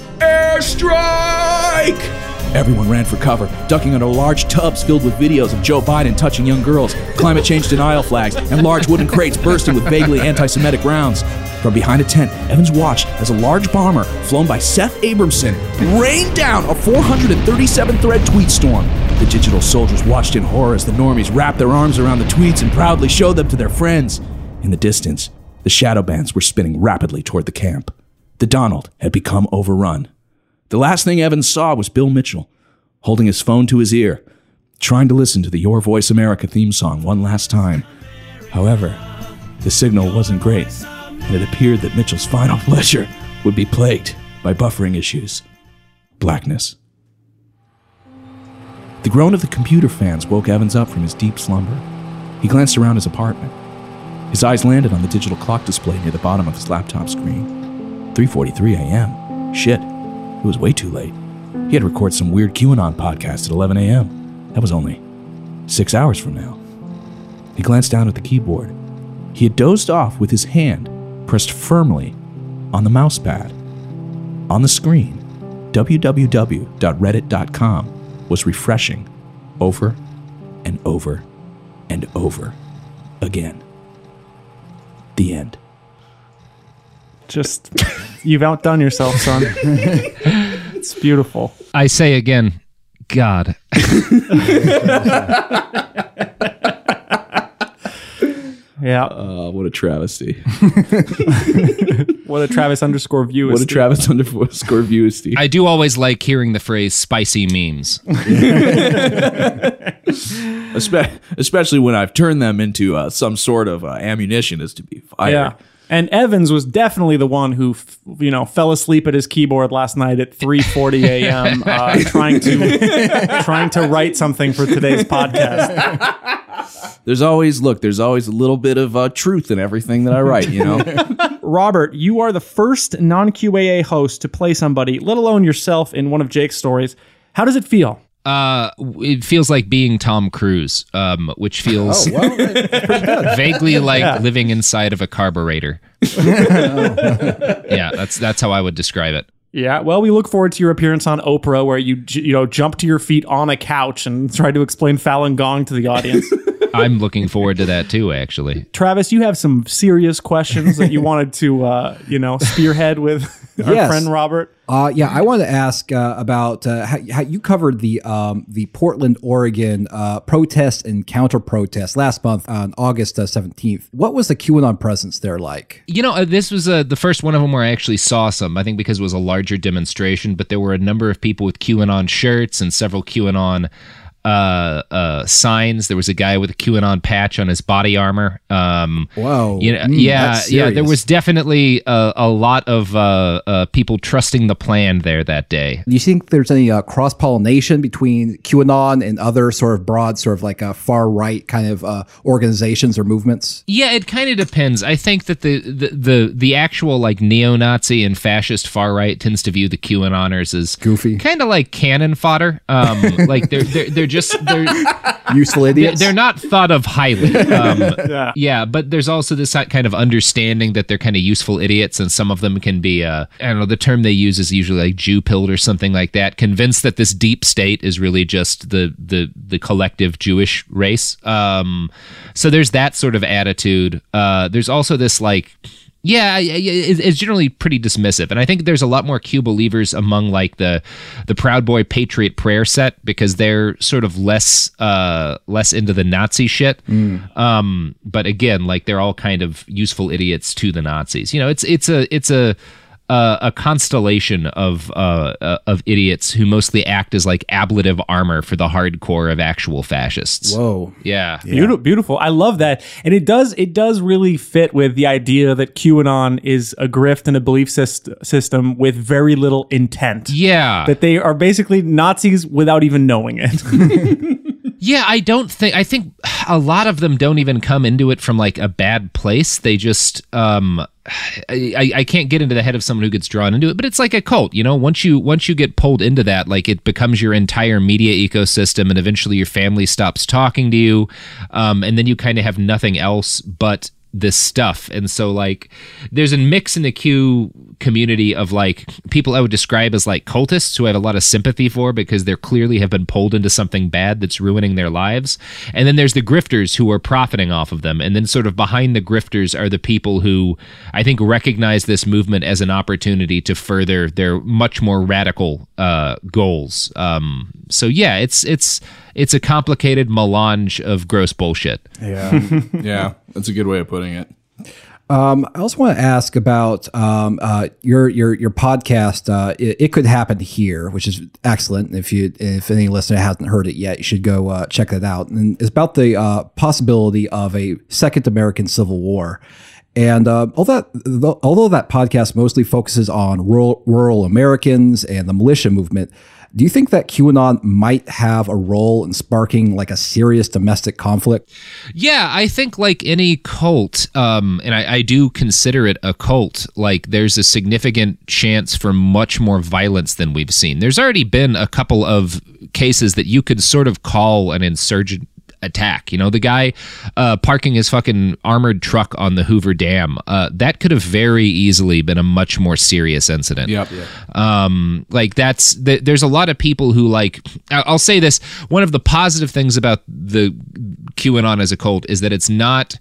Airstrike! Everyone ran for cover, ducking under large tubs filled with videos of Joe Biden touching young girls, climate change denial flags, and large wooden crates bursting with vaguely anti-Semitic rounds. From behind a tent, Evans watched as a large bomber, flown by Seth Abramson, rained down a 437-thread tweet storm. The digital soldiers watched in horror as the normies wrapped their arms around the tweets and proudly showed them to their friends. In the distance, the shadow bands were spinning rapidly toward the camp. The Donald had become overrun. The last thing Evans saw was Bill Mitchell, holding his phone to his ear, trying to listen to the Your Voice America theme song one last time. However, the signal wasn't great, and it appeared that Mitchell's final pleasure would be plagued by buffering issues. Blackness. The groan of the computer fans woke Evans up from his deep slumber. He glanced around his apartment. His eyes landed on the digital clock display near the bottom of his laptop screen. 3:43 a.m. Shit. It was way too late. He had to record some weird QAnon podcast at 11 a.m. That was only 6 hours from now. He glanced down at the keyboard. He had dozed off with his hand pressed firmly on the mouse pad. On the screen, www.reddit.com was refreshing over and over and over again. The end. Just, you've outdone yourself, son. It's beautiful. I say again, God. Yeah. What a travesty. What a Travis _Viewesty. What a Travis _Viewesty. I do always like hearing the phrase spicy memes. Especially when I've turned them into some sort of ammunition is to be fired. Yeah. And Evans was definitely the one who, fell asleep at his keyboard last night at 3:40 a.m. Trying to write something for today's podcast. There's always a little bit of truth in everything that I write, Robert, you are the first non-QAA host to play somebody, let alone yourself, in one of Jake's stories. How does it feel? It feels like being Tom Cruise, which feels vaguely like living inside of a carburetor. Yeah, that's how I would describe it. Yeah, well, we look forward to your appearance on Oprah, where you jump to your feet on a couch and try to explain Falun Gong to the audience. I'm looking forward to that too, actually. Travis, you have some serious questions that you wanted to, spearhead with our friend Robert. I wanted to ask about how you covered the Portland, Oregon protest and counter-protest last month on August 17th. What was the QAnon presence there like? This was the first one of them where I actually saw some, I think because it was a larger demonstration, but there were a number of people with QAnon shirts and several QAnon signs. There was a guy with a QAnon patch on his body armor. Whoa. There was definitely a lot of people trusting the plan there that day. Do you think there's any cross-pollination between QAnon and other sort of broad, sort of like far-right kind of organizations or movements? Yeah, it kind of depends. I think that the actual like neo-Nazi and fascist far-right tends to view the QAnoners as goofy, kind of like cannon fodder. Like they're useful idiots. They're not thought of highly. But there's also this kind of understanding that they're kind of useful idiots, and some of them can be, I don't know, the term they use is usually like Jew-pilled or something like that, convinced that this deep state is really just the collective Jewish race. So there's that sort of attitude. There's also this like... Yeah, it's generally pretty dismissive. And I think there's a lot more Q believers among like the Proud Boy Patriot prayer set, because they're sort of less into the Nazi shit. But again, like they're all kind of useful idiots to the Nazis. It's a constellation of idiots who mostly act as like ablative armor for the hardcore of actual fascists. Whoa. Yeah. Beautiful. I love that. And it does really fit with the idea that QAnon is a grift and a belief system with very little intent. Yeah. That they are basically Nazis without even knowing it. Yeah, I think a lot of them don't even come into it from like a bad place. They just I can't get into the head of someone who gets drawn into it, but it's like a cult, once you get pulled into that, like it becomes your entire media ecosystem, and eventually your family stops talking to you, and then you kind of have nothing else but this stuff. And so like there's a mix in the Q community of like people I would describe as like cultists who I have a lot of sympathy for because they clearly have been pulled into something bad that's ruining their lives. And then there's the grifters who are profiting off of them. And then sort of behind the grifters are the people who I think recognize this movement as an opportunity to further their much more radical goals. So yeah, it's a complicated melange of gross bullshit. Yeah. Yeah, that's a good way of putting it. I also want to ask about your podcast. It Could Happen Here, which is excellent. If any listener hasn't heard it yet, you should go check that out. And it's about the possibility of a second American Civil War. And although that podcast mostly focuses on rural Americans and the militia movement, do you think that QAnon might have a role in sparking like a serious domestic conflict? Yeah, I think like any cult, and I do consider it a cult, like there's a significant chance for much more violence than we've seen. There's already been a couple of cases that you could sort of call an insurgent attack. The guy parking his fucking armored truck on the Hoover Dam, that could have very easily been a much more serious incident. Yep. There's a lot of people who like, I'll say this, one of the positive things about the QAnon as a cult is that it's not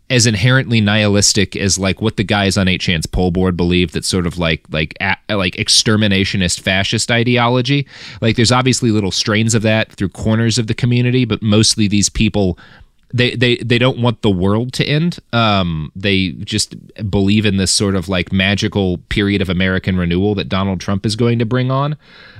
as inherently nihilistic as like what the guys on 8chan's poll board believe, that's sort of like exterminationist fascist ideology. Like there's obviously little strains of that through corners of the community, but mostly these people, they don't want the world to end. They just believe in this sort of like magical period of American renewal that Donald Trump is going to bring on.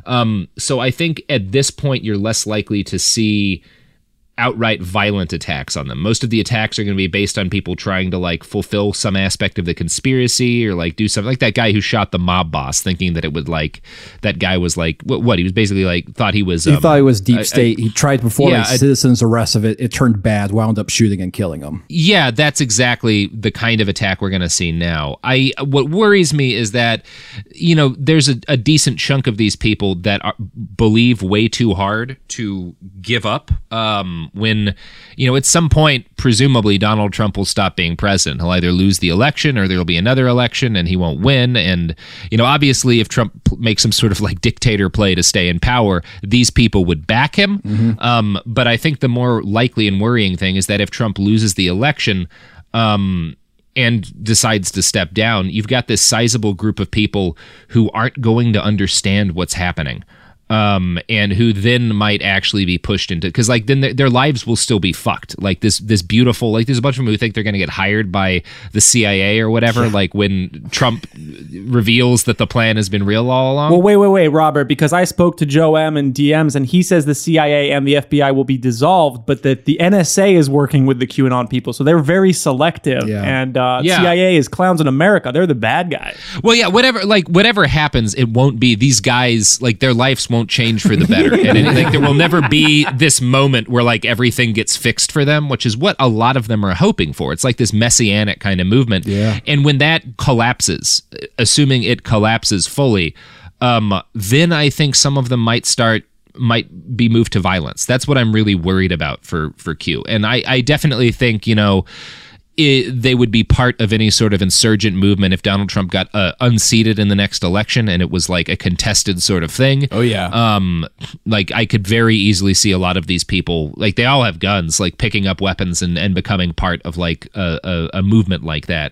So I think at this point you're less likely to see outright violent attacks on them. Most of the attacks are going to be based on people trying to like fulfill some aspect of the conspiracy or like do something, like that guy who shot the mob boss, thinking that it would like, that guy was like, what he was basically like, thought he was deep state. He tried to perform a citizen's arrest of it. It turned bad, wound up shooting and killing him. Yeah, that's exactly the kind of attack we're going to see now. What worries me is that, you know, there's a decent chunk of these people that believe way too hard to give up. When, you know, at some point, presumably Donald Trump will stop being president. He'll either lose the election or there'll be another election and he won't win. And, you know, obviously if Trump makes some sort of like dictator play to stay in power, these people would back him. Mm-hmm. But I think the more likely and worrying thing is that if Trump loses the election, and decides to step down, you've got this sizable group of people who aren't going to understand what's happening. And who then might actually be pushed into, because like then their lives will still be fucked. Like this beautiful, like there's a bunch of them who think they're going to get hired by the CIA or whatever. Yeah. Like when Trump reveals that the plan has been real all along. Well, wait, Robert, because I spoke to Joe M in DMs and he says the CIA and the FBI will be dissolved, but that the NSA is working with the QAnon people, so they're very selective. Yeah. And CIA is clowns in America. They're the bad guys. Well, yeah, whatever happens, it won't be these guys. Like their lives won't change for the better. And like there will never be this moment where like everything gets fixed for them, which is what a lot of them are hoping for. It's like this messianic kind of movement. Yeah. And when that collapses, assuming it collapses fully, then I think some of them might be moved to violence. That's what I'm really worried about for Q. And I definitely think, you know, they would be part of any sort of insurgent movement if Donald Trump got unseated in the next election and it was like a contested sort of thing. Oh, yeah. Like I could very easily see a lot of these people, like they all have guns, like picking up weapons and becoming part of like a movement like that.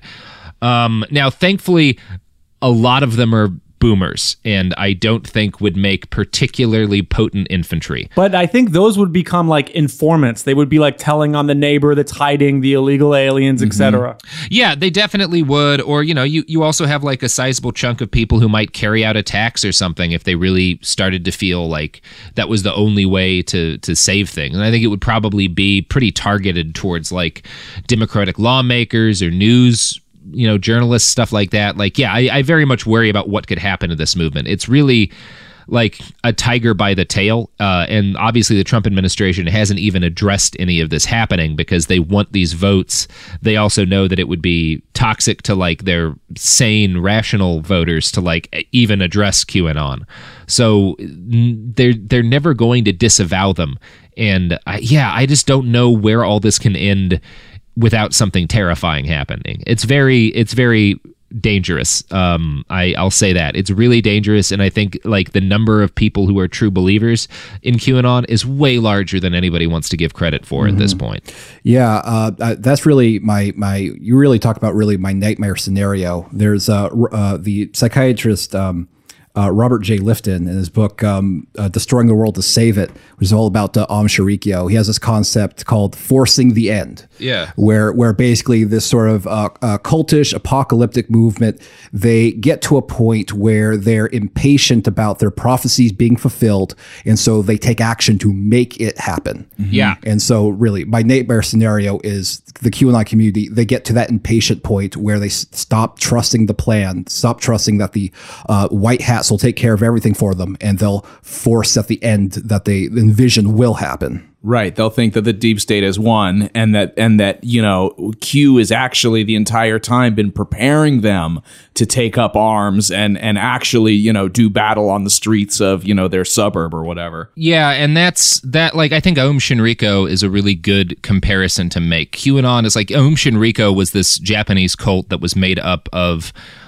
Now, thankfully, a lot of them are boomers, and I don't think would make particularly potent infantry. But I think those would become like informants. They would be like telling on the neighbor that's hiding the illegal aliens, etc. Yeah, they definitely would. Or, you know, you also have like a sizable chunk of people who might carry out attacks or something if they really started to feel like that was the only way to save things. And I think it would probably be pretty targeted towards like Democratic lawmakers or news, you know, journalists, stuff like that. Like, yeah, I very much worry about what could happen to this movement. It's really like a tiger by the tail. And obviously the Trump administration hasn't even addressed any of this happening because they want these votes. They also know that it would be toxic to like their sane, rational voters to like even address QAnon. So they're never going to disavow them. And I just don't know where all this can end without something terrifying happening. It's very dangerous. I'll say that. It's really dangerous, and I think like the number of people who are true believers in QAnon is way larger than anybody wants to give credit for at this point. Yeah, that's really you really talk about really my nightmare scenario. There's the psychiatrist Robert J. Lifton in his book Destroying the World to Save It, which is all about Om Sharikyo. He has this concept called forcing the end. Yeah. Where basically this sort of cultish apocalyptic movement, they get to a point where they're impatient about their prophecies being fulfilled, and so they take action to make it happen. Yeah. And so really my nightmare scenario is the QAnon community, they get to that impatient point where they stop trusting the plan, stop trusting that the white hats will take care of everything for them, and they'll force at the end that they envision will happen. Right. They'll think that the deep state has won, and that, you know, Q is actually the entire time been preparing them to take up arms and actually, you know, do battle on the streets of, you know, their suburb or whatever. Yeah. And like, I think Aum Shinrikyo is a really good comparison to make. QAnon is like, Aum Shinrikyo was this Japanese cult that was made up of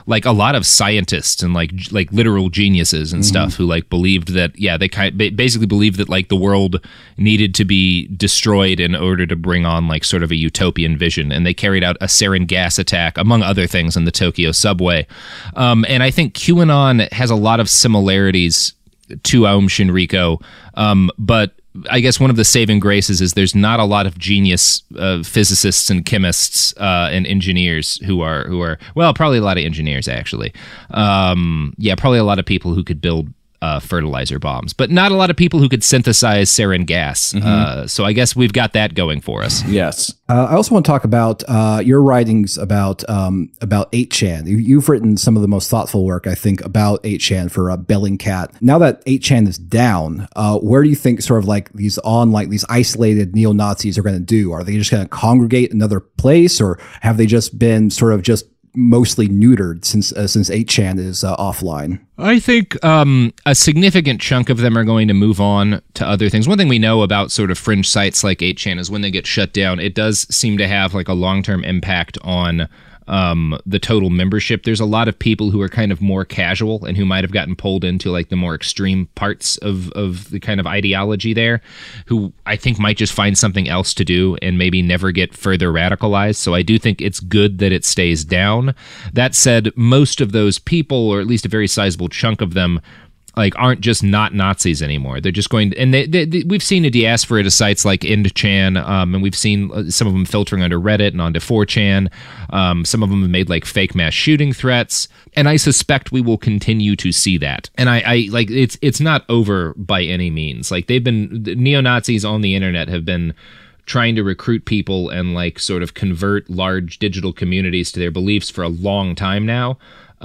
like a lot of scientists and like literal geniuses and stuff who like believed that they basically believed that like the world needed to be destroyed in order to bring on like sort of a utopian vision, and they carried out a sarin gas attack among other things in the Tokyo subway. And I think QAnon has a lot of similarities to Aum Shinrikyo, but I guess one of the saving graces is there's not a lot of genius physicists and chemists and engineers who are well, probably a lot of engineers actually. Probably a lot of people who could build fertilizer bombs, but not a lot of people who could synthesize sarin gas. So I guess we've got that going for us. Yes. I also want to talk about your writings about 8chan. You've written some of the most thoughtful work, I think, about 8chan for Bellingcat. Now that 8chan is down, where do you think sort of like these isolated neo-Nazis are going to do? Are they just going to congregate in another place, or have they just been sort of just mostly neutered since 8chan is offline? I think a significant chunk of them are going to move on to other things. One thing we know about sort of fringe sites like 8chan is when they get shut down, it does seem to have like a long-term impact on the total membership. There's a lot of people who are kind of more casual and who might have gotten pulled into like the more extreme parts of the kind of ideology there, who I think might just find something else to do and maybe never get further radicalized. So I do think it's good that it stays down. That said, most of those people, or at least a very sizable chunk of them, like aren't just not Nazis anymore. They're just going to, and we've seen a diaspora to sites like IndChan, and we've seen some of them filtering onto Reddit and onto 4chan. Some of them have made like fake mass shooting threats, and I suspect we will continue to see that. And I like it's not over by any means. Like the neo-Nazis on the internet have been trying to recruit people and like sort of convert large digital communities to their beliefs for a long time now.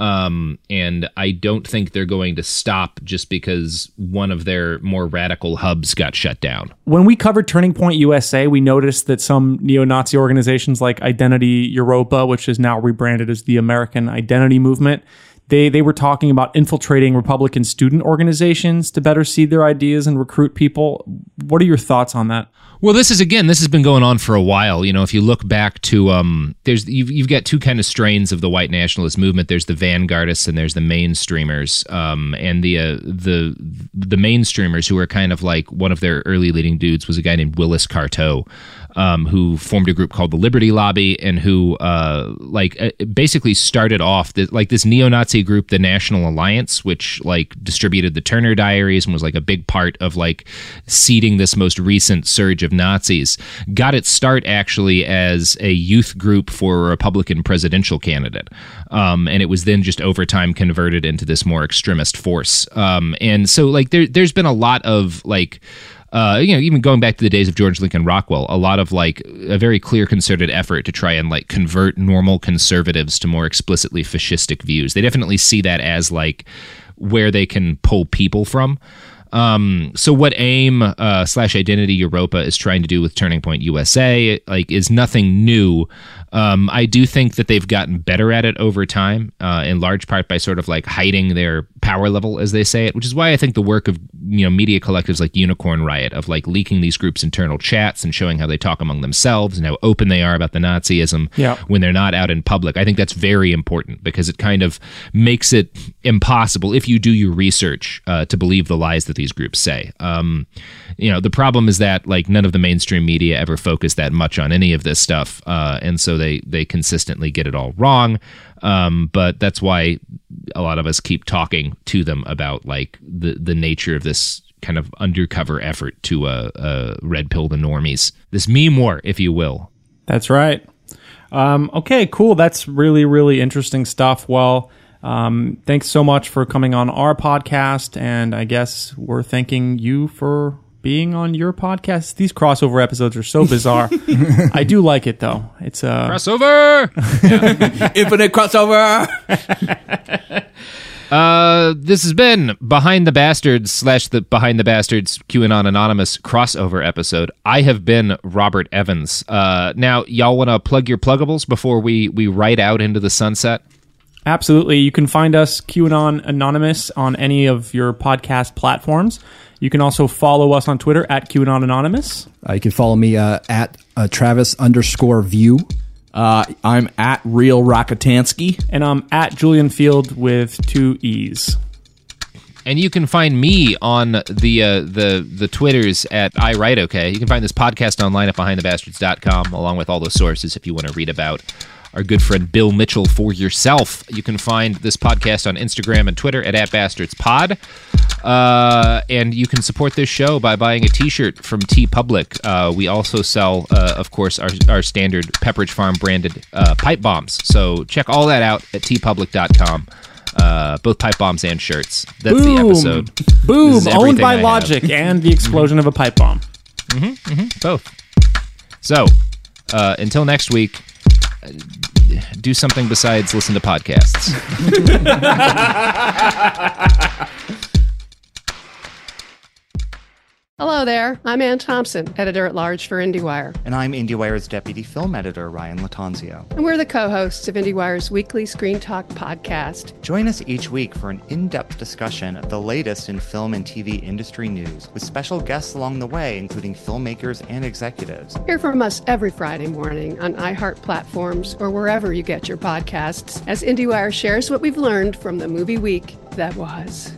And I don't think they're going to stop just because one of their more radical hubs got shut down. When we covered Turning Point USA, we noticed that some neo-Nazi organizations like Identity Europa, which is now rebranded as the American Identity Movement, they were talking about infiltrating Republican student organizations to better seed their ideas and recruit people. What are your thoughts on that? Well, this has been going on for a while. You know, if you look back to, you've got two kind of strains of the white nationalist movement. There's the vanguardists and there's the mainstreamers. And the mainstreamers, who are kind of like, one of their early leading dudes was a guy named Willis Carto, who formed a group called the Liberty Lobby, and who basically started off this neo-Nazi group, the National Alliance, which like distributed the Turner Diaries and was like a big part of like seeding this most recent surge of Nazis. Got its start actually as a youth group for a Republican presidential candidate, and it was then just over time converted into this more extremist force. And so like there's been a lot of like, even going back to the days of George Lincoln Rockwell, a lot of like a very clear concerted effort to try and like convert normal conservatives to more explicitly fascistic views. They definitely see that as like where they can pull people from. So what AIM / Identity Europa is trying to do with Turning Point USA like is nothing new. I do think that they've gotten better at it over time, in large part by sort of like hiding their power level, as they say it, which is why I think the work of media collectives like Unicorn Riot, of like leaking these groups' internal chats and showing how they talk among themselves and how open they are about the Nazism when they're not out in public. I think that's very important because it kind of makes it impossible, if you do your research, to believe the lies that these groups say. The problem is that like none of the mainstream media ever focus that much on any of this stuff, and so they consistently get it all wrong. But that's why a lot of us keep talking to them about like the nature of this kind of undercover effort to red pill the normies, this meme war, if you will. That's right. Okay, cool. That's really, really interesting stuff. Well, thanks so much for coming on our podcast, and I guess we're thanking you for being on your podcast. These crossover episodes are so bizarre. I do like it though. It's a crossover. Infinite crossover. This has been Behind the Bastards / the Behind the Bastards QAnon Anonymous crossover episode. I have been Robert Evans. Now, y'all want to plug your pluggables before we ride out into the sunset? Absolutely. You can find us QAnon Anonymous on any of your podcast platforms. You can also follow us on Twitter at QAnon Anonymous. You can follow me at Travis_View. I'm at Real Rockatansky. And I'm at Julian Field with 2 E's. And you can find me on the Twitters at I Write Okay. You can find this podcast online at BehindTheBastards.com, along with all those sources if you want to read about our good friend Bill Mitchell for yourself. You can find this podcast on Instagram and Twitter at @BastardsPod. And you can support this show by buying a t-shirt from TeePublic. We also sell, of course, our standard Pepperidge Farm branded pipe bombs. So check all that out at teepublic.com. Both pipe bombs and shirts. That's Boom. the episode. Boom! Owned by Logic and the explosion of a pipe bomb. Both. So, until next week, do something besides listen to podcasts. Hello there. I'm Ann Thompson, editor-at-large for IndieWire. And I'm IndieWire's deputy film editor, Ryan Latanzio. And we're the co-hosts of IndieWire's weekly Screen Talk podcast. Join us each week for an in-depth discussion of the latest in film and TV industry news, with special guests along the way, including filmmakers and executives. Hear from us every Friday morning on iHeart platforms or wherever you get your podcasts, as IndieWire shares what we've learned from the movie week that was.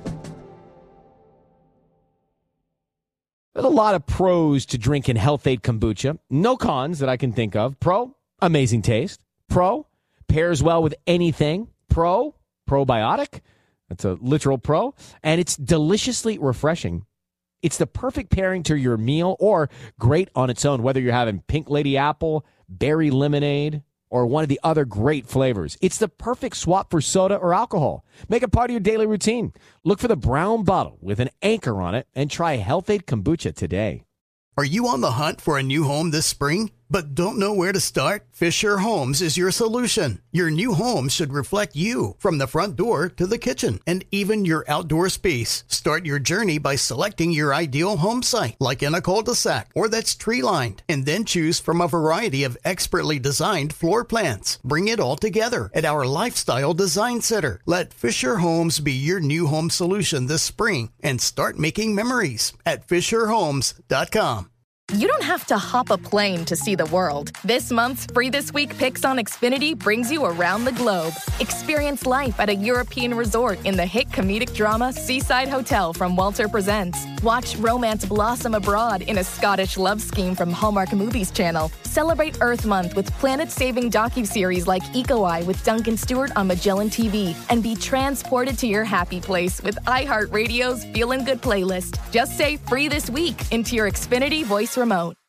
There's a lot of pros to drinking Health-Ade kombucha. No cons that I can think of. Pro, amazing taste. Pro, pairs well with anything. Pro, probiotic. That's a literal pro. And it's deliciously refreshing. It's the perfect pairing to your meal or great on its own, whether you're having pink lady apple, berry lemonade, or one of the other great flavors. It's the perfect swap for soda or alcohol. Make it part of your daily routine. Look for the brown bottle with an anchor on it and try Health-Ade kombucha today. Are you on the hunt for a new home this spring, but don't know where to start? Fisher Homes is your solution. Your new home should reflect you, from the front door to the kitchen, and even your outdoor space. Start your journey by selecting your ideal home site, like in a cul-de-sac or that's tree-lined, and then choose from a variety of expertly designed floor plans. Bring it all together at our Lifestyle Design Center. Let Fisher Homes be your new home solution this spring and start making memories at FisherHomes.com. You don't have to hop a plane to see the world. This month's Free This Week Picks on Xfinity brings you around the globe. Experience life at a European resort in the hit comedic drama Seaside Hotel from Walter Presents. Watch romance blossom abroad in a Scottish love scheme from Hallmark Movies Channel. Celebrate Earth Month with planet-saving docuseries like Eco Eye with Duncan Stewart on Magellan TV. And be transported to your happy place with iHeartRadio's Feelin' Good playlist. Just say Free This Week into your Xfinity voice remote.